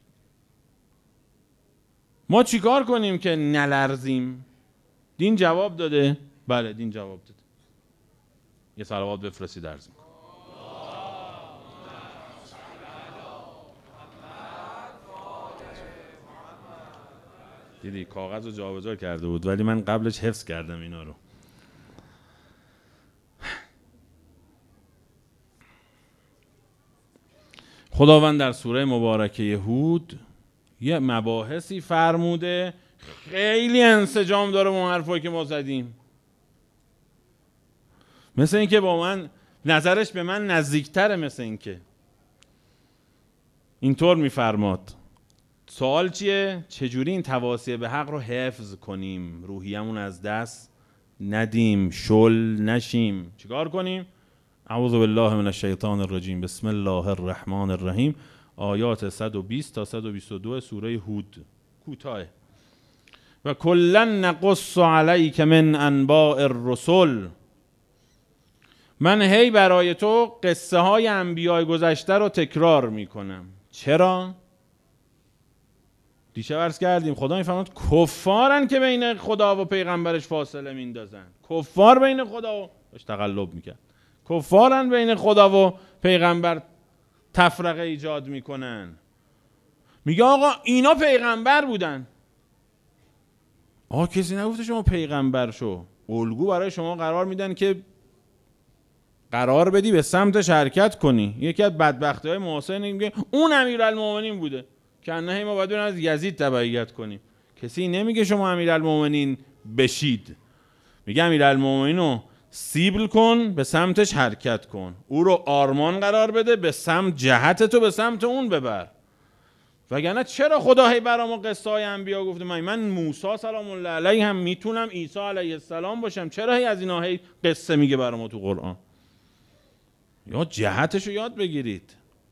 ما چیکار کنیم که نلرزیم؟ دین جواب داده؟ بله دین جواب داده. یه صلوات بفرستید عرض میکنم. دیدی کاغذ رو جابجا کرده بود ولی من قبلش حفظ کردم اینا رو. خداوند در سوره مبارکه هود یه مباحثی فرموده خیلی انسجام داره با حرفایی که ما زدیم. مثل این که با من نظرش به من نزدیکتره، مثل این که اینطور میفرماد. سوال چیه؟ چجوری این تواصی به حق رو حفظ کنیم، روحیمون از دست ندیم، شل نشیم؟ چیکار کنیم؟ اعوذ بالله من الشیطان الرجیم، بسم الله الرحمن الرحیم. آیات صد و بیست تا صد و بیست و دو سوره هود، کوتاه. و کلا نقص علیک من انباء الرسل، من هی برای تو قصه های انبیای گذشته رو تکرار میکنم. چرا؟ دیشب عرض کردیم خدا میفرماد کفارن که بین خدا و پیغمبرش فاصله میندازن. کفار بین خدا و باش تقلب میکرد، کفارن بین خدا و پیغمبر تفرقه ایجاد میکنن. میگه آقا اینا پیغمبر بودن. آقا کسی نگفته شما پیغمبر شو. الگو برای شما قرار میدن که قرار بدی به سمتش حرکت کنی. یکی از بدبختی های معاصر میگه اون امیرالمومنین بوده که نه ما باید از یزید تبعیت کنیم. کسی نمیگه شما امیرالمومنین بشید، میگه امیرالمومنین رو سیبل کن، به سمتش حرکت کن، او رو آرمان قرار بده، به سمت جهت تو به سمت اون ببر. وگرنه چرا خدا هی برامو قصه های انبیا گفته؟ من من موسی سلام الله علیه هم میتونم عیسی علیه السلام باشم، چرا هی از اینا هی قصه میگه برامو تو قرآن؟ یا جهتشو یاد بگیرید.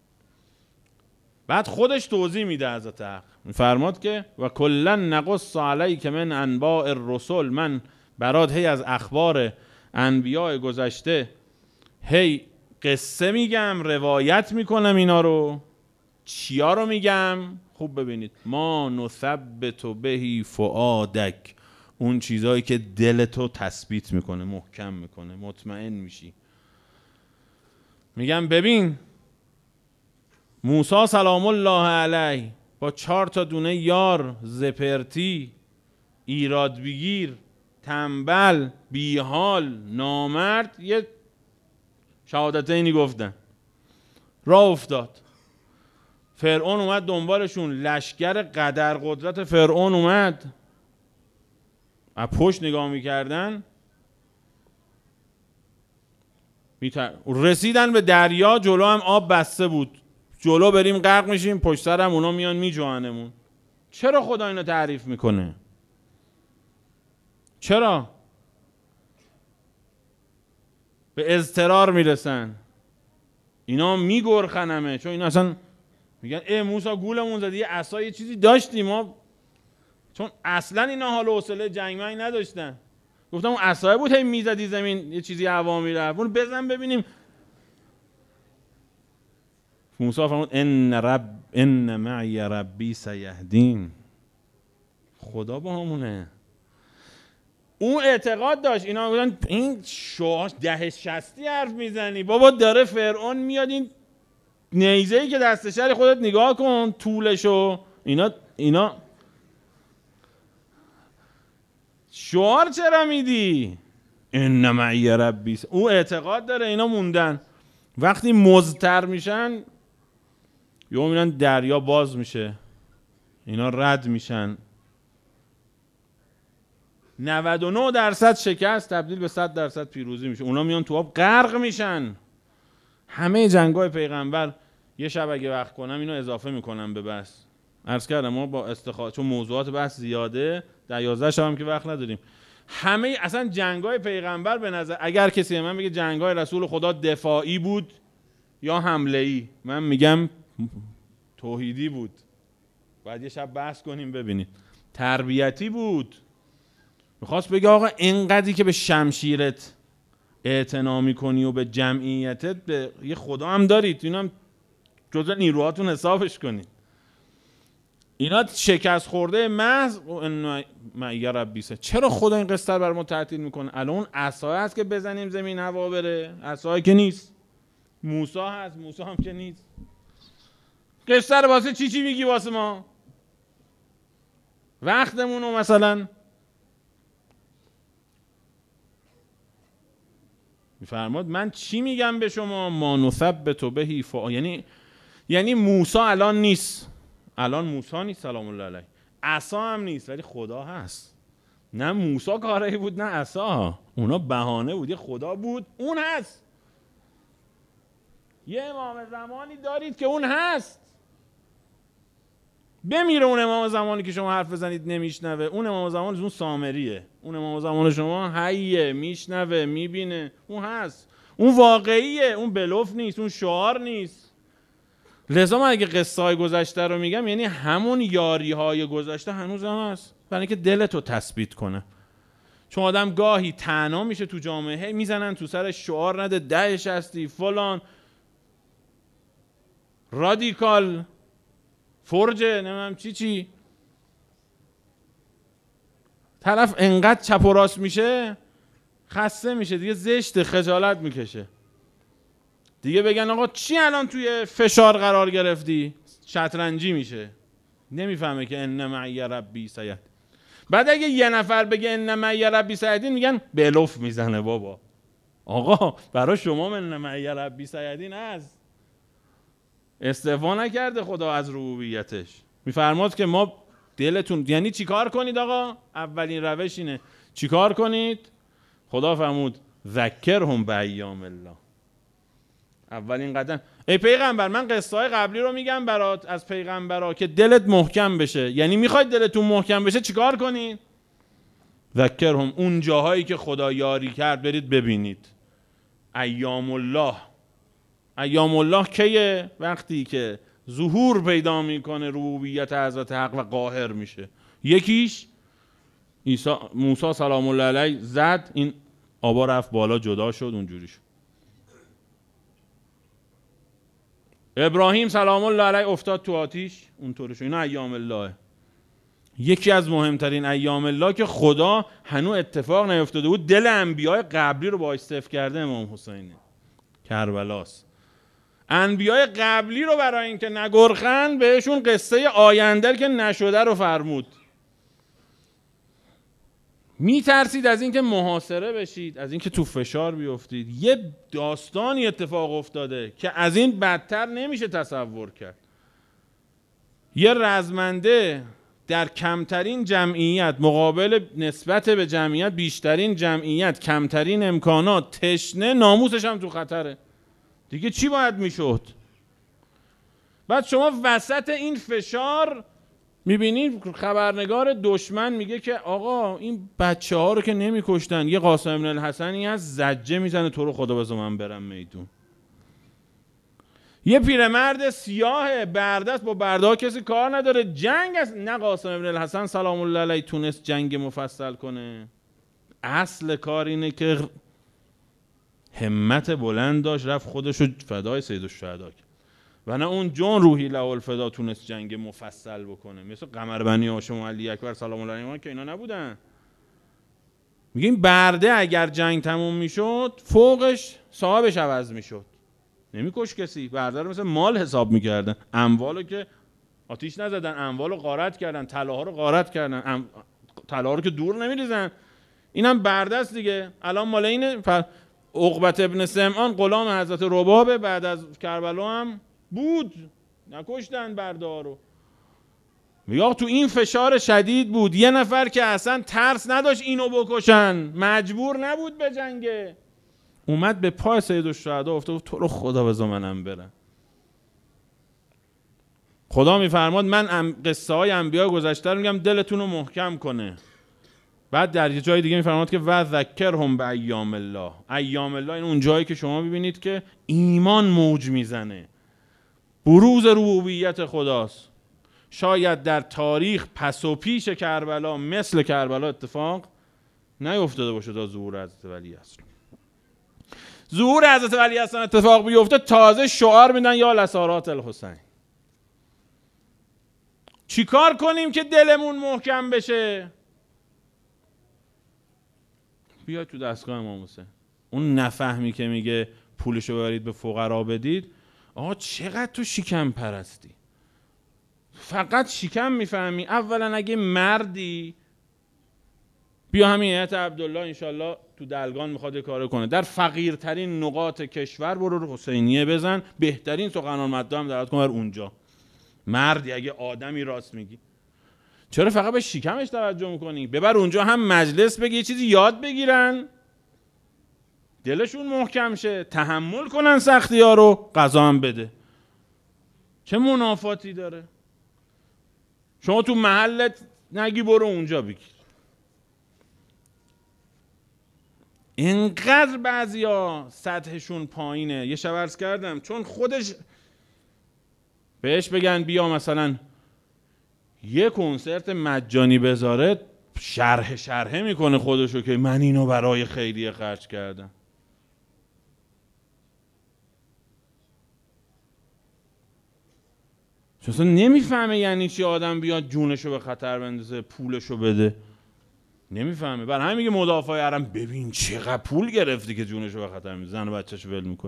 بعد خودش توضیح میده حضرت حق، میفرماد که و کلا نقص علیک من انباء الرسل، من برات هی از اخبار انبیاء گذشته هی قصه میگم، روایت میکنم اینا رو. چیا رو میگم؟ خوب ببینید، ما نثبت بهی فؤادک، اون چیزایی که دلتو تثبیت میکنه، محکم میکنه، مطمئن میشی. میگم ببین موسی سلام الله علیه با چهار تا دونه یار زپرتی، ایراد بگیر، تنبل، بیحال، نامرد، یه شهادتینی گفتن، راه افتاد. فرعون اومد دنبالشون، لشکر قدر قدرت فرعون اومد، از پشت نگاه میکردن، رسیدن به دریا، جلو هم آب بسته بود، جلو بریم غرق میشیم، پشت سر هم اونا میان میجوانمون. چرا خدا اینو تعریف میکنه؟ چرا؟ به اضطرار میرسن، اینا میگرخنمه، چون اینا اصلا میگن ای موسی گولمون زدی، یه عصا یه چیزی داشتیم ما، چون اصلا اینا حال و حوصله جنگ منگ نداشتن. گفتم اون عصا بود هی میزدی زمین یه چیزی هوا میرفت، اون بزن ببینیم. موسی فرمود ان رب ان معی ربی سیهدین، خدا با همونه. اون اعتقاد داشت، اینا میگن این شو ده شستی حرف میزنی بابا، داره فرعون میاد، این نیزه‌ای که دستشه خودت نگاه کن طولشو، اینا اینا شعار چرا میدی؟ ان معی ربی. او اعتقاد داره، اینا موندن. وقتی مضطر میشن یهو میبینن دریا باز میشه، اینا رد میشن، نود و نه درصد شکست تبدیل به صد درصد پیروزی میشه، اونا میان تو آب غرق میشن. همه جنگ‌های پیغمبر یه شب اگه وقت کنم اینو اضافه میکنم به بحث. عرض کردم ما با استخاره، چون موضوعات بحث زیاده، در یازده شب هم که وقت نداریم. همه اصلا جنگ‌های پیغمبر به نظر، اگر کسی من بگه جنگ‌های رسول خدا دفاعی بود یا حمله‌ای، من میگم توحیدی بود. بعد یه شب بحث کنیم ببینید. تربیتی بود. میخواست بگه آقا اینقدری که به شمشیرت اعتنا میکنی و به جمعیتت، به یه خدا هم دارید، اینا هم جزء نیروهاتون حسابش کنید. اینا شکست خورده محض ان معی ربی. چرا خدا این قصه رو بر ما تعطیل میکنه؟ الان اون عصا هست که بزنیم زمین هوا بره، عصایی که نیست. موسی هست، موسی هم که نیست. قصه رو واسه چی چی میگی واسه ما؟ وقتمون رو مثلا میفرماد من چی میگم به شما؟ ما نثبت بهی فؤادک، یعنی یعنی موسی الان نیست، الان موسی نیست سلام الله علیه، عصا هم نیست، ولی خدا هست. نه موسی کاری بود نه عصا، اونا بهانه بود، یه خدا بود اون هست. یه امام زمانی دارید که اون هست، بمیره اون امام زمانی که شما حرف بزنید نمیشنوه. اون امام زمان اون سامریه، اون امام زمان شما حیه، میشنوه، میبینه، اون هست، اون واقعیه، اون بلوف نیست، اون شعار نیست. لذا من اگه قصه های گذشته رو میگم یعنی همون یاری های گذشته هنوز هم هست، برای اینکه دلتو تثبیت کنه. چون آدم گاهی تنها میشه تو جامعه، میزنن تو سر شعار نده ده شستی فلان رادیکال فرجه نمیم چی چی، طرف انقدر چپ و راست میشه خسته میشه دیگه، زشت، خجالت میکشه دیگه. بگن آقا چی الان توی فشار قرار گرفتی؟ شطرنجی میشه، نمیفهمه که ان معی ربی سیهدین. بعد اگه یه نفر بگه ان معی ربی سیهدین میگن بلوف میزنه. بابا آقا برای شما ان معی ربی سیهدین هست، استعفا نکرده خدا از ربوبیتش. میفرماد که ما دلتون، یعنی چیکار کنید آقا؟ اولین روش اینه، چیکار کنید؟ خدا فرمود ذکرهم بایام الله، اولین قدم. ای پیغمبر من قصه های قبلی رو میگم برات از پیغمبرا که دلت محکم بشه. یعنی میخواید دلتون محکم بشه چیکار کنین؟ ذکرهم، اون جاهایی که خدا یاری کرد برید ببینید. ایام الله، ایام الله کیه؟ وقتی که ظهور پیدا میکنه ربوبیت حضرت حق و قاهر میشه. یکیش عیسی موسی سلام الله علیه زد، این آبا رفت بالا جدا شد، اونجوری شد. ابراهیم سلام الله علیه افتاد تو آتیش، اونطوری شد. اینا ایام الله. یکی از مهمترین ایام الله که خدا هنوز اتفاق نیفتاده بود، دل انبیای قبلی رو با استف کرده امام حسین کربلاست. انبیای قبلی رو برای اینکه نگرخن بهشون قصه آینده که نشده رو فرمود. میترسید از اینکه محاصره بشید، از اینکه تو فشار بیفتید. یه داستانی اتفاق افتاده که از این بدتر نمیشه تصور کرد. یه رزمنده در کمترین جمعیت مقابل نسبت به جمعیت بیشترین جمعیت، کمترین امکانات، تشنه، ناموسش هم تو خطره. دیگه چی باید میشد؟ بعد شما وسط این فشار میبینید خبرنگار دشمن میگه که آقا این بچه ها رو که نمی کشتن، یه قاسم بن الحسنی از زجه میزنه تو رو خدا بذار من برم میدون. یه پیرمرد سیاه بردست، با برده ها کسی کار نداره، جنگ است. نه قاسم بن الحسن سلام الله علیه تونست جنگ مفصل کنه. اصل کار اینه که همت بلند داشت، رفت خودش رو فدای سید الشهدا کرد. و نه اون جون روحی له الفدا تونست جنگ مفصل بکنه. مثل قمر بنی هاشم و علی اکبر سلام الله علیهما که اینا نبودن. میگیم برده اگر جنگ تموم میشد فوقش صاحبش عوض میشد، نمیکش کسی. برده رو مثل مال حساب میکردن. اموالو که آتیش نزدن، اموالو غارت کردن، طلاها رو غارت کردن، ام... طلاها رو که دور نمیریزن. اینم برده است دیگه. الان مال اینه. عقبت ابن سمعان غلام حضرت رباب بعد از کربلا هم بود، نکشتن برده ها رو. میگه تو این فشار شدید بود، یه نفر که اصلا ترس نداشت اینو بکشن، مجبور نبود به جنگه، اومد به پای سید الشهدا افتاد، تو رو خدا بذار منم برم. خدا میفرماد من قصه های انبیا گذشته رو میگم دلتون رو محکم کنه. بعد در یه جای دیگه میفرماد که و ذکرهم به ایام الله. ایام الله این اون جایی که شما ببینید که ایمان موج میزنه، بروز ربوبیت خداست. شاید در تاریخ پس و پیش کربلا مثل کربلا اتفاق نیفتاده باشه تا ظهور حضرت ولی عصر. ظهور حضرت ولی عصر اتفاق بیفته تازه شعار میدن یا لسارات الحسین. چی کار کنیم که دلمون محکم بشه؟ بیاید تو دستگاه امام حسین. اون نفهمی که میگه پولشو ببرید به فقرا بدید، آقا چقدر تو شکم پرستی، فقط شکم میفهمی. اولا اگه مردی، بیا همین هیئت عبدالله انشالله تو دلگان میخواد کار کنه، در فقیرترین نقاط کشور برو حسینیه بزن، بهترین سخنان مدعا هم دعوت کن بر اونجا. مردی اگه آدمی راست میگی، چرا فقط به شکمش توجه میکنی؟ ببر اونجا هم مجلس بگی، یه چیزی یاد بگیرن، دلشون محکم شه، تحمل کنن سختی ها رو، قضا هم بده. چه منافاتی داره؟ شما تو محلت نگی برو اونجا بگیر. اینقدر بعضیا سطحشون پایینه. یه شب عرض کردم چون خودش بهش بگن بیا مثلا یه کنسرت مجانی بذاره، شرح شرحه میکنه خودشو که من اینو برای خیریه خرج کردم. چون نمیفهمه یعنی چی آدم بیاد جونشو به خطر بندازه پولشو بده، نمیفهمه. برای همین میگه مدافع حرم ببین چقدر پول گرفتی که جونشو به خطر میندازه، زن و بچه‌شو ول میکنه.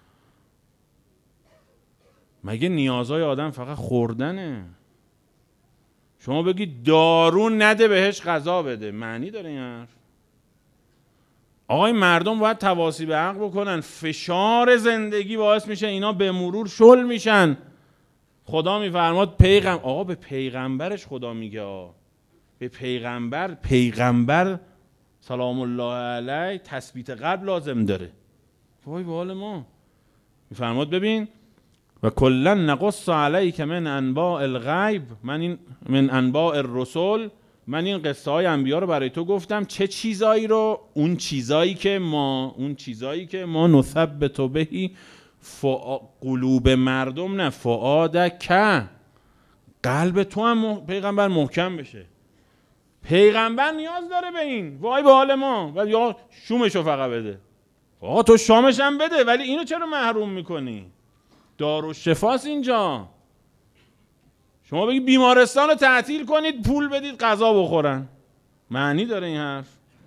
مگه نیازهای آدم فقط خوردنه؟ شما بگی دارو نده بهش غذا بده، معنی داره این حرف؟ آقای مردم باید تواسی به حق بکنن. فشار زندگی باعث میشه اینا به مرور شل میشن. خدا میفرماد پیغم آقا به پیغمبرش خدا میگه آقا. به پیغمبر پیغمبر سلام الله علیه تثبیت قلب لازم داره. وای به حال ما. میفرماد ببین و کلا نقص علیک من انباء الغیب، من این من انباء الرسل، من این قصه های انبیا رو برای تو گفتم. چه چیزایی رو؟ اون چیزایی که ما اون چیزایی که ما نثبت بهی فا... قلوب مردم، نه فؤادک، قلب تو هم پیغمبر محکم بشه. پیغمبر نیاز داره به این. وای به حال ما. و یا شومشو فقط بده. آقا تو شامش هم بده، ولی اینو چرا محروم میکنی؟ دارالشفاست اینجا. شما بگید بیمارستان رو تعطیل کنید پول بدید غذا بخورن، معنی داره این حرف؟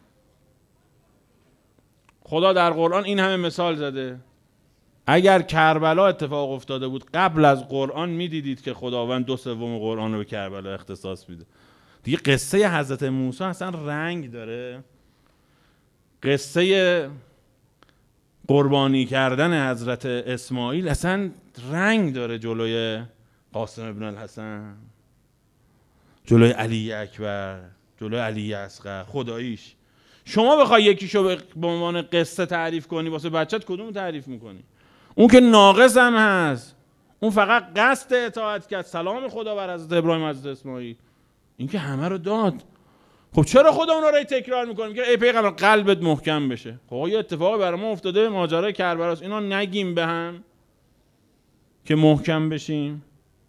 خدا در قرآن این همه مثال زده. اگر کربلا اتفاق افتاده بود قبل از قرآن میدیدید که خداوند دو سوم قرآن رو به کربلا اختصاص میده. دیگه قصه حضرت موسی اصلا رنگ داره. قصه قربانی کردن حضرت اسماعیل اصلا رنگ داره جلوی قاسم ابن الحسن، جلوی علی اکبر، جلوی علی اصغر. خداییش شما بخوای یکیشو به عنوان قصه تعریف کنی واسه بچت، کدوم تعریف میکنی؟ اون که ناقص هم هست، اون فقط قصد اطاعت کرد، سلام خدا بر حضرت ابراهیم حضرت اسماعیل، این که همه رو داد. خب چرا خدا اون رو تکرار میکنه؟ میگه ای پیغمبر قلبت محکم بشه. خب یه اتفاقی برای ما افتاده، ماجرای کربلاست، اینا نگیم به هم که محکم بشیم.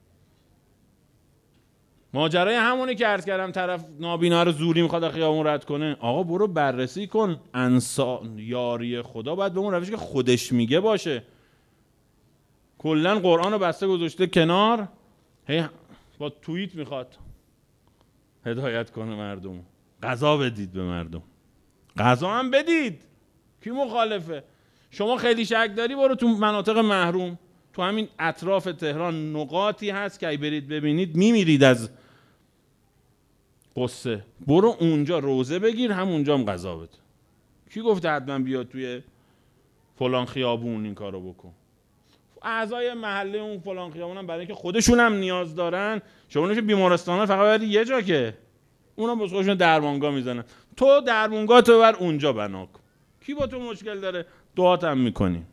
ماجرای همونی که عرض کردم، طرف نابینا رو زوری میخواد خیابون رد کنه. آقا برو بررسی کن، انسان یاری خدا باید به اون روشی که خودش میگه باشه. کلا قرآن رو بسته گذاشته کنار، هی با توییت میخواد هدایت کنه مردم. قضا بدید به مردم، قضا هم بدید. کی مخالفه؟ شما خیلی شک داری برو تو مناطق محروم، تو همین اطراف تهران نقاطی هست که ای برید ببینید میمیرید از قصه. برو اونجا روزه بگیر، همونجا هم قضا بده. کی گفته حتما بیاد توی فلان خیابون این کارو بکن؟ اعضای محله اون فلان خیابون هم برای اینکه خودشون هم نیاز دارن، شما نمیشه بیمارستانه فقط برای یه جا که اونا بس خودشون درمانگاه میزنن. تو درمانگاه تو بر اونجا بنا کن. کی با تو مشکل داره؟ دعات هم میکنی.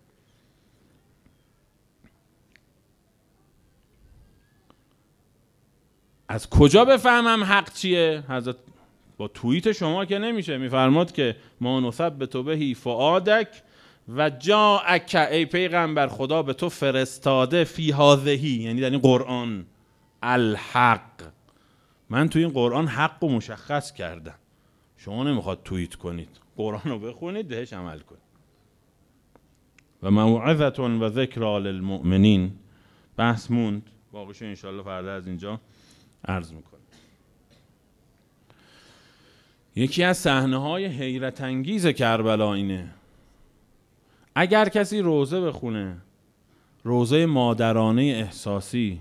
از کجا بفهمم حق چیه؟ حضرت با توییت شما که نمیشه. میفرماد که ما نثبت بهی فؤادک و جاءک، ای پیغمبر خدا به تو فرستاده فی هذهی، یعنی در این قرآن، الحق، من تو این قرآن حق رو مشخص کردم. شما نمیخواد توییت کنید، قرآن رو بخونید بهش عمل کنید. و موعظة و ذکری للمؤمنین. بحث موند، باقیشو انشالله فردا از اینجا عرض میکنم. یکی از صحنه‌های حیرت انگیز کربلا اینه، اگر کسی روزه بخونه، روزه مادرانه احساسی،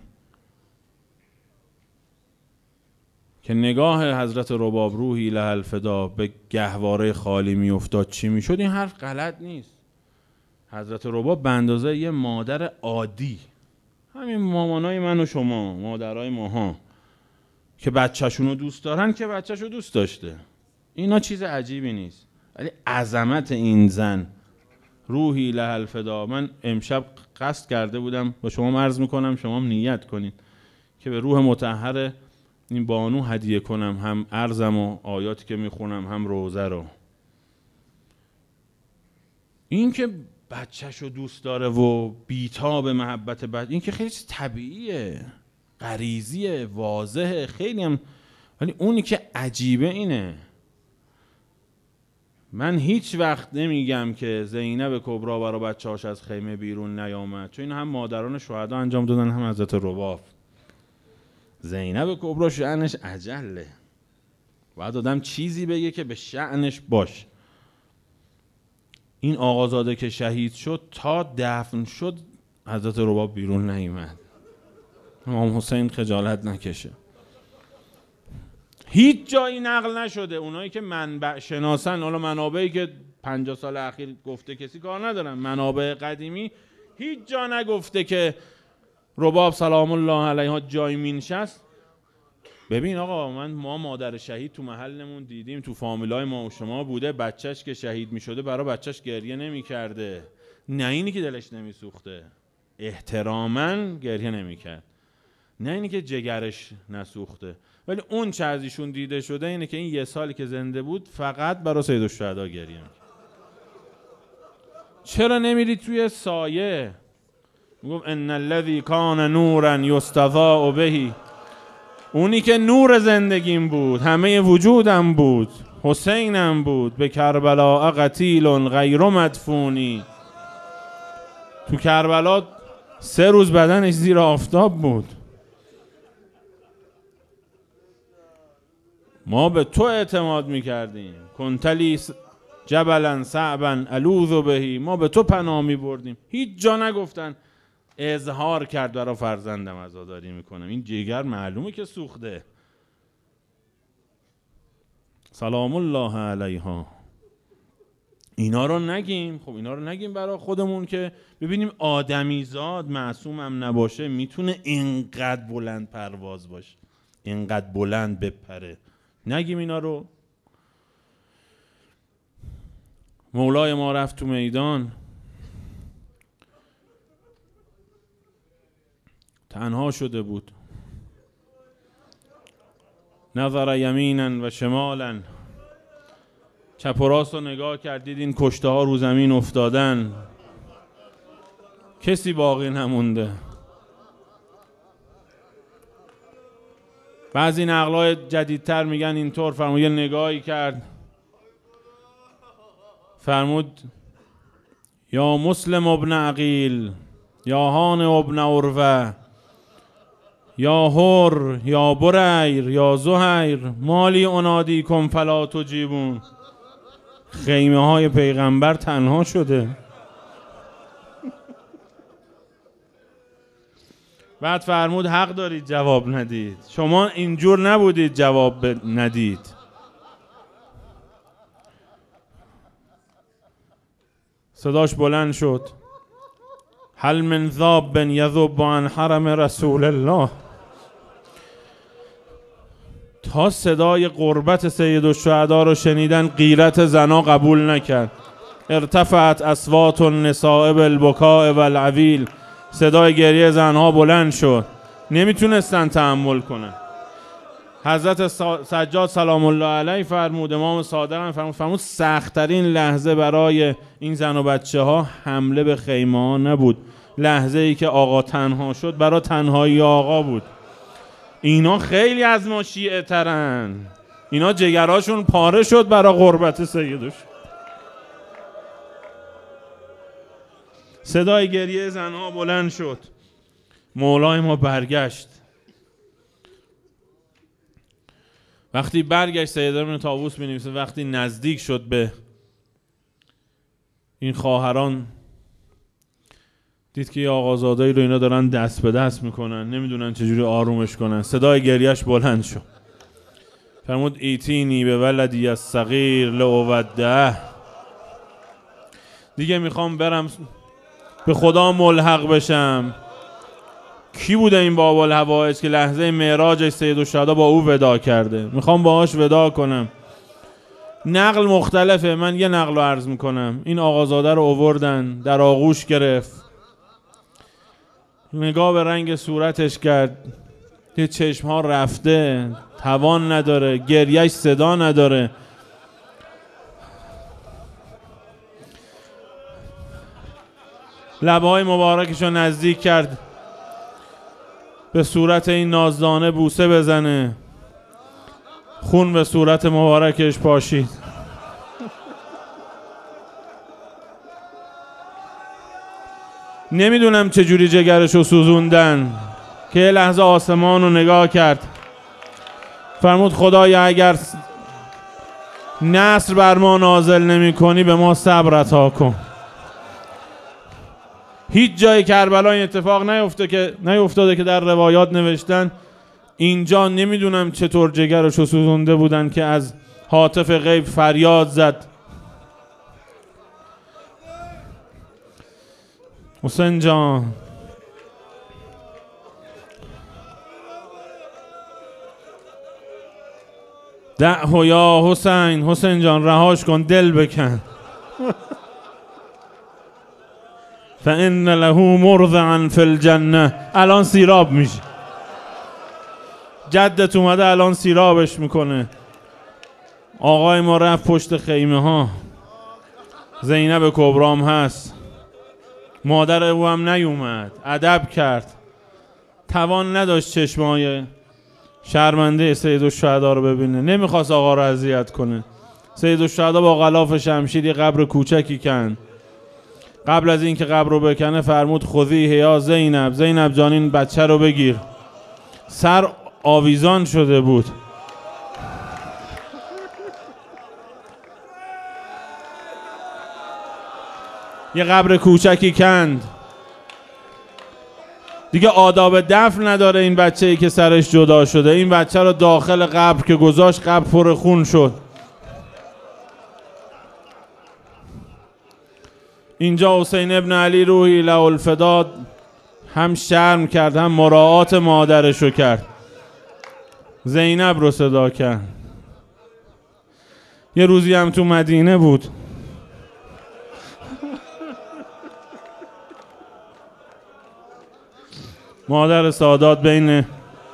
که نگاه حضرت رباب روحی لها الفدا به گهواره خالی میافتاد چی میشد، این حرف غلط نیست. حضرت رباب به اندازه یه مادر عادی، همین مامانای من و شما، مادرای ماها که بچه‌شونو دوست دارن، که بچه‌شو دوست داشته، اینا چیز عجیبی نیست. ولی عظمت این زن روحی لها الفدا، من امشب قصد کرده بودم با شما عرض میکنم، شما هم نیت کنید که به روح مطهر این بانو هدیه کنم، هم عرضم و آیاتی که میخونم، هم روزه رو. این که بچه‌شو دوست داره و بیتاب محبت بچه، این که خیلی طبیعیه، غریزیه، واضحه، خیلی هم. ولی اونی که عجیبه اینه، من هیچ وقت نمیگم که زینب کبرا برای بچه‌هاش از خیمه بیرون نیامد، چون این هم مادران شهدا انجام دادن، هم حضرت رباب. زینب کبرا شأنش عجله، باید آدم چیزی بگه که به شأنش باش. این آقازاده که شهید شد تا دفن شد حضرت رباب بیرون نیامد. امام حسین خجالت نکشه. هیچ جایی نقل نشده، اونایی که منبع شناسن، حالا منابعی که پنجاه سال اخیر گفته کسی کار ندارن، منابع قدیمی هیچ جا نگفته که رباب سلام الله علیها جای مینشست. ببین آقا، من ما مادر شهید تو محلمون دیدیم، تو فامیلای ما و شما بوده، بچهش که شهید میشده برای بچهش گریه نمی کرده، نه اینی که دلش نمیسوخته، احتراماً گریه نمیکرد، نه اینی که جگرش نسوخته، ولی اون چه از ایشون دیده شده اینه که این یه سالی که زنده بود فقط برای سید الشهدا گریه میکرد. چرا نمیری توی سایه؟ میگفت ان الذی کان نورا یستضاء به، اونی که نور زندگیم بود، همه وجودم بود، حسینم بود، به کربلا قتیل غیر مدفونی. تو کربلا سه روز بدنش زیر آفتاب بود. ما به تو اعتماد میکردیم، کنتلی جبلا صعبا الوذ بهی، ما به تو پناه میبردیم. هیچ جا نگفتن اظهار کرد برای فرزندم عزاداری میکنم. این جگر معلومه که سوخته. سلام الله علیها. اینا رو نگیم. خب اینا رو نگیم برای خودمون که ببینیم آدمیزاد معصوم هم نباشه میتونه اینقدر بلند پرواز باشه، اینقدر بلند بپره. نگیم اینا رو. مولای ما رفت تو میدان، تنها شده بود. نظر یمینا و شمالا، چپ و راست رو نگاه کردید، این کشته ها رو زمین افتادن، کسی باقی نمونده. بعضی نقلای جدیدتر میگن اینطور فرمود، یه نگاهی کرد فرمود یا مسلم ابن عقیل، یا هان ابن عروه، یا هر، یا بریر، یا زهیر، مالی انادی کن فلا تجیبون. خیمه های پیغمبر تنها شده. بعد فرمود حق دارید جواب ندید، شما اینجور نبودید جواب ندید. صداش بلند شد، هل من ذاب یذب عن حرم رسول الله. تا صدای قربت سید الشهدا رو شنیدن غیرت زنا قبول نکرد. ارتفعت اصوات النساء بالبکاء والعویل، صدای گریه زنها بلند شد، نمیتونستن تحمل کنن. حضرت سجاد سلام الله علیه فرمود، امام صادق هم فرمود فرمود سخت‌ترین لحظه برای این زن و بچه ها حمله به خیمه ها نبود، لحظه ای که آقا تنها شد برای تنهایی آقا بود. اینا خیلی از ما شیعه ترن، اینا جگراشون پاره شد برای قربت سیدش. صدای گریه زنها بلند شد. مولای ما برگشت. وقتی برگشت، سید ابن طاووس می‌نویسه وقتی نزدیک شد به این خواهران، دید که یه آقازاده‌ای رو اینا دارن دست به دست میکنن، نمیدونن چجوری آرومش کنن. صدای گریهش بلند شد. فرمود ایتینی به ولدی الصغیر لأودعه. دیگه میخوام برم به خدا ملحق بشم. کی بوده این باب الهوائج که لحظه معراج سید الشهدا با او ودا کرده؟ میخوام باهاش ودا کنم. نقل مختلفه، من یه نقل رو عرض میکنم. این آقازاده رو آوردن، در آغوش گرفت، نگاه به رنگ صورتش کرد، که چشمها رفته، توان نداره، گریهش صدا نداره. لبهای مبارکش رو نزدیک کرد، به صورت این نازدانه بوسه بزنه. خون به صورت مبارکش پاشید. نمیدونم چجوری جگرشو سوزوندن که یه لحظه آسمان رو نگاه کرد. فرمود خدایا اگر نصر بر ما نازل نمی کنی به ما صبر عطا کن. هیچ جای کربلا این اتفاق نیفته که نیفتاده که در روایات نوشتن. اینجا نمیدونم چطور جگرشو سوزونده بودن که از هاتف غیب فریاد زد حسین جان، دعه یا حسین، حسین جان رهاش کن، دل بکن. فان له مرضعا فی الجنه. الان سیراب میشه، جدت اومده الان سیرابش میکنه. آقای ما رفت پشت خیمه ها، زینب کبرام هست، مادر او هم نیومد، ادب کرد، توان نداشت چشمای شرمنده سیدالشهدا رو ببینه، نمیخواست آقا رو اذیت کنه. سیدالشهدا با غلاف شمشیر یه قبر کوچکی کند. قبل از این که قبر رو بکنه فرمود خذیه یا زینب، زینب جان این بچه رو بگیر. سر آویزان شده بود. یه قبر کوچکی کند. دیگه آداب دفن نداره این بچه‌ای که سرش جدا شده. این بچه رو داخل قبر که گذاشت، قبر پر خون شد. اینجا حسین ابن علی روحی له الفداد هم شرم کرد، هم مراعات مادرش رو کرد. زینب رو صدا کرد. یه روزی هم تو مدینه بود، مادر سادات بین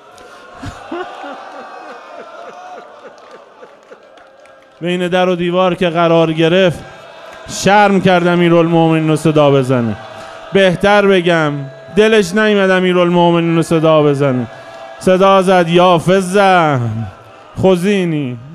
بین در و دیوار که قرار گرفت، شرم کرد امیرالمومنین رو صدا بزنه. بهتر بگم دلش نیامد امیرالمومنین رو صدا بزنه. صدا زد یا فزه خذینی.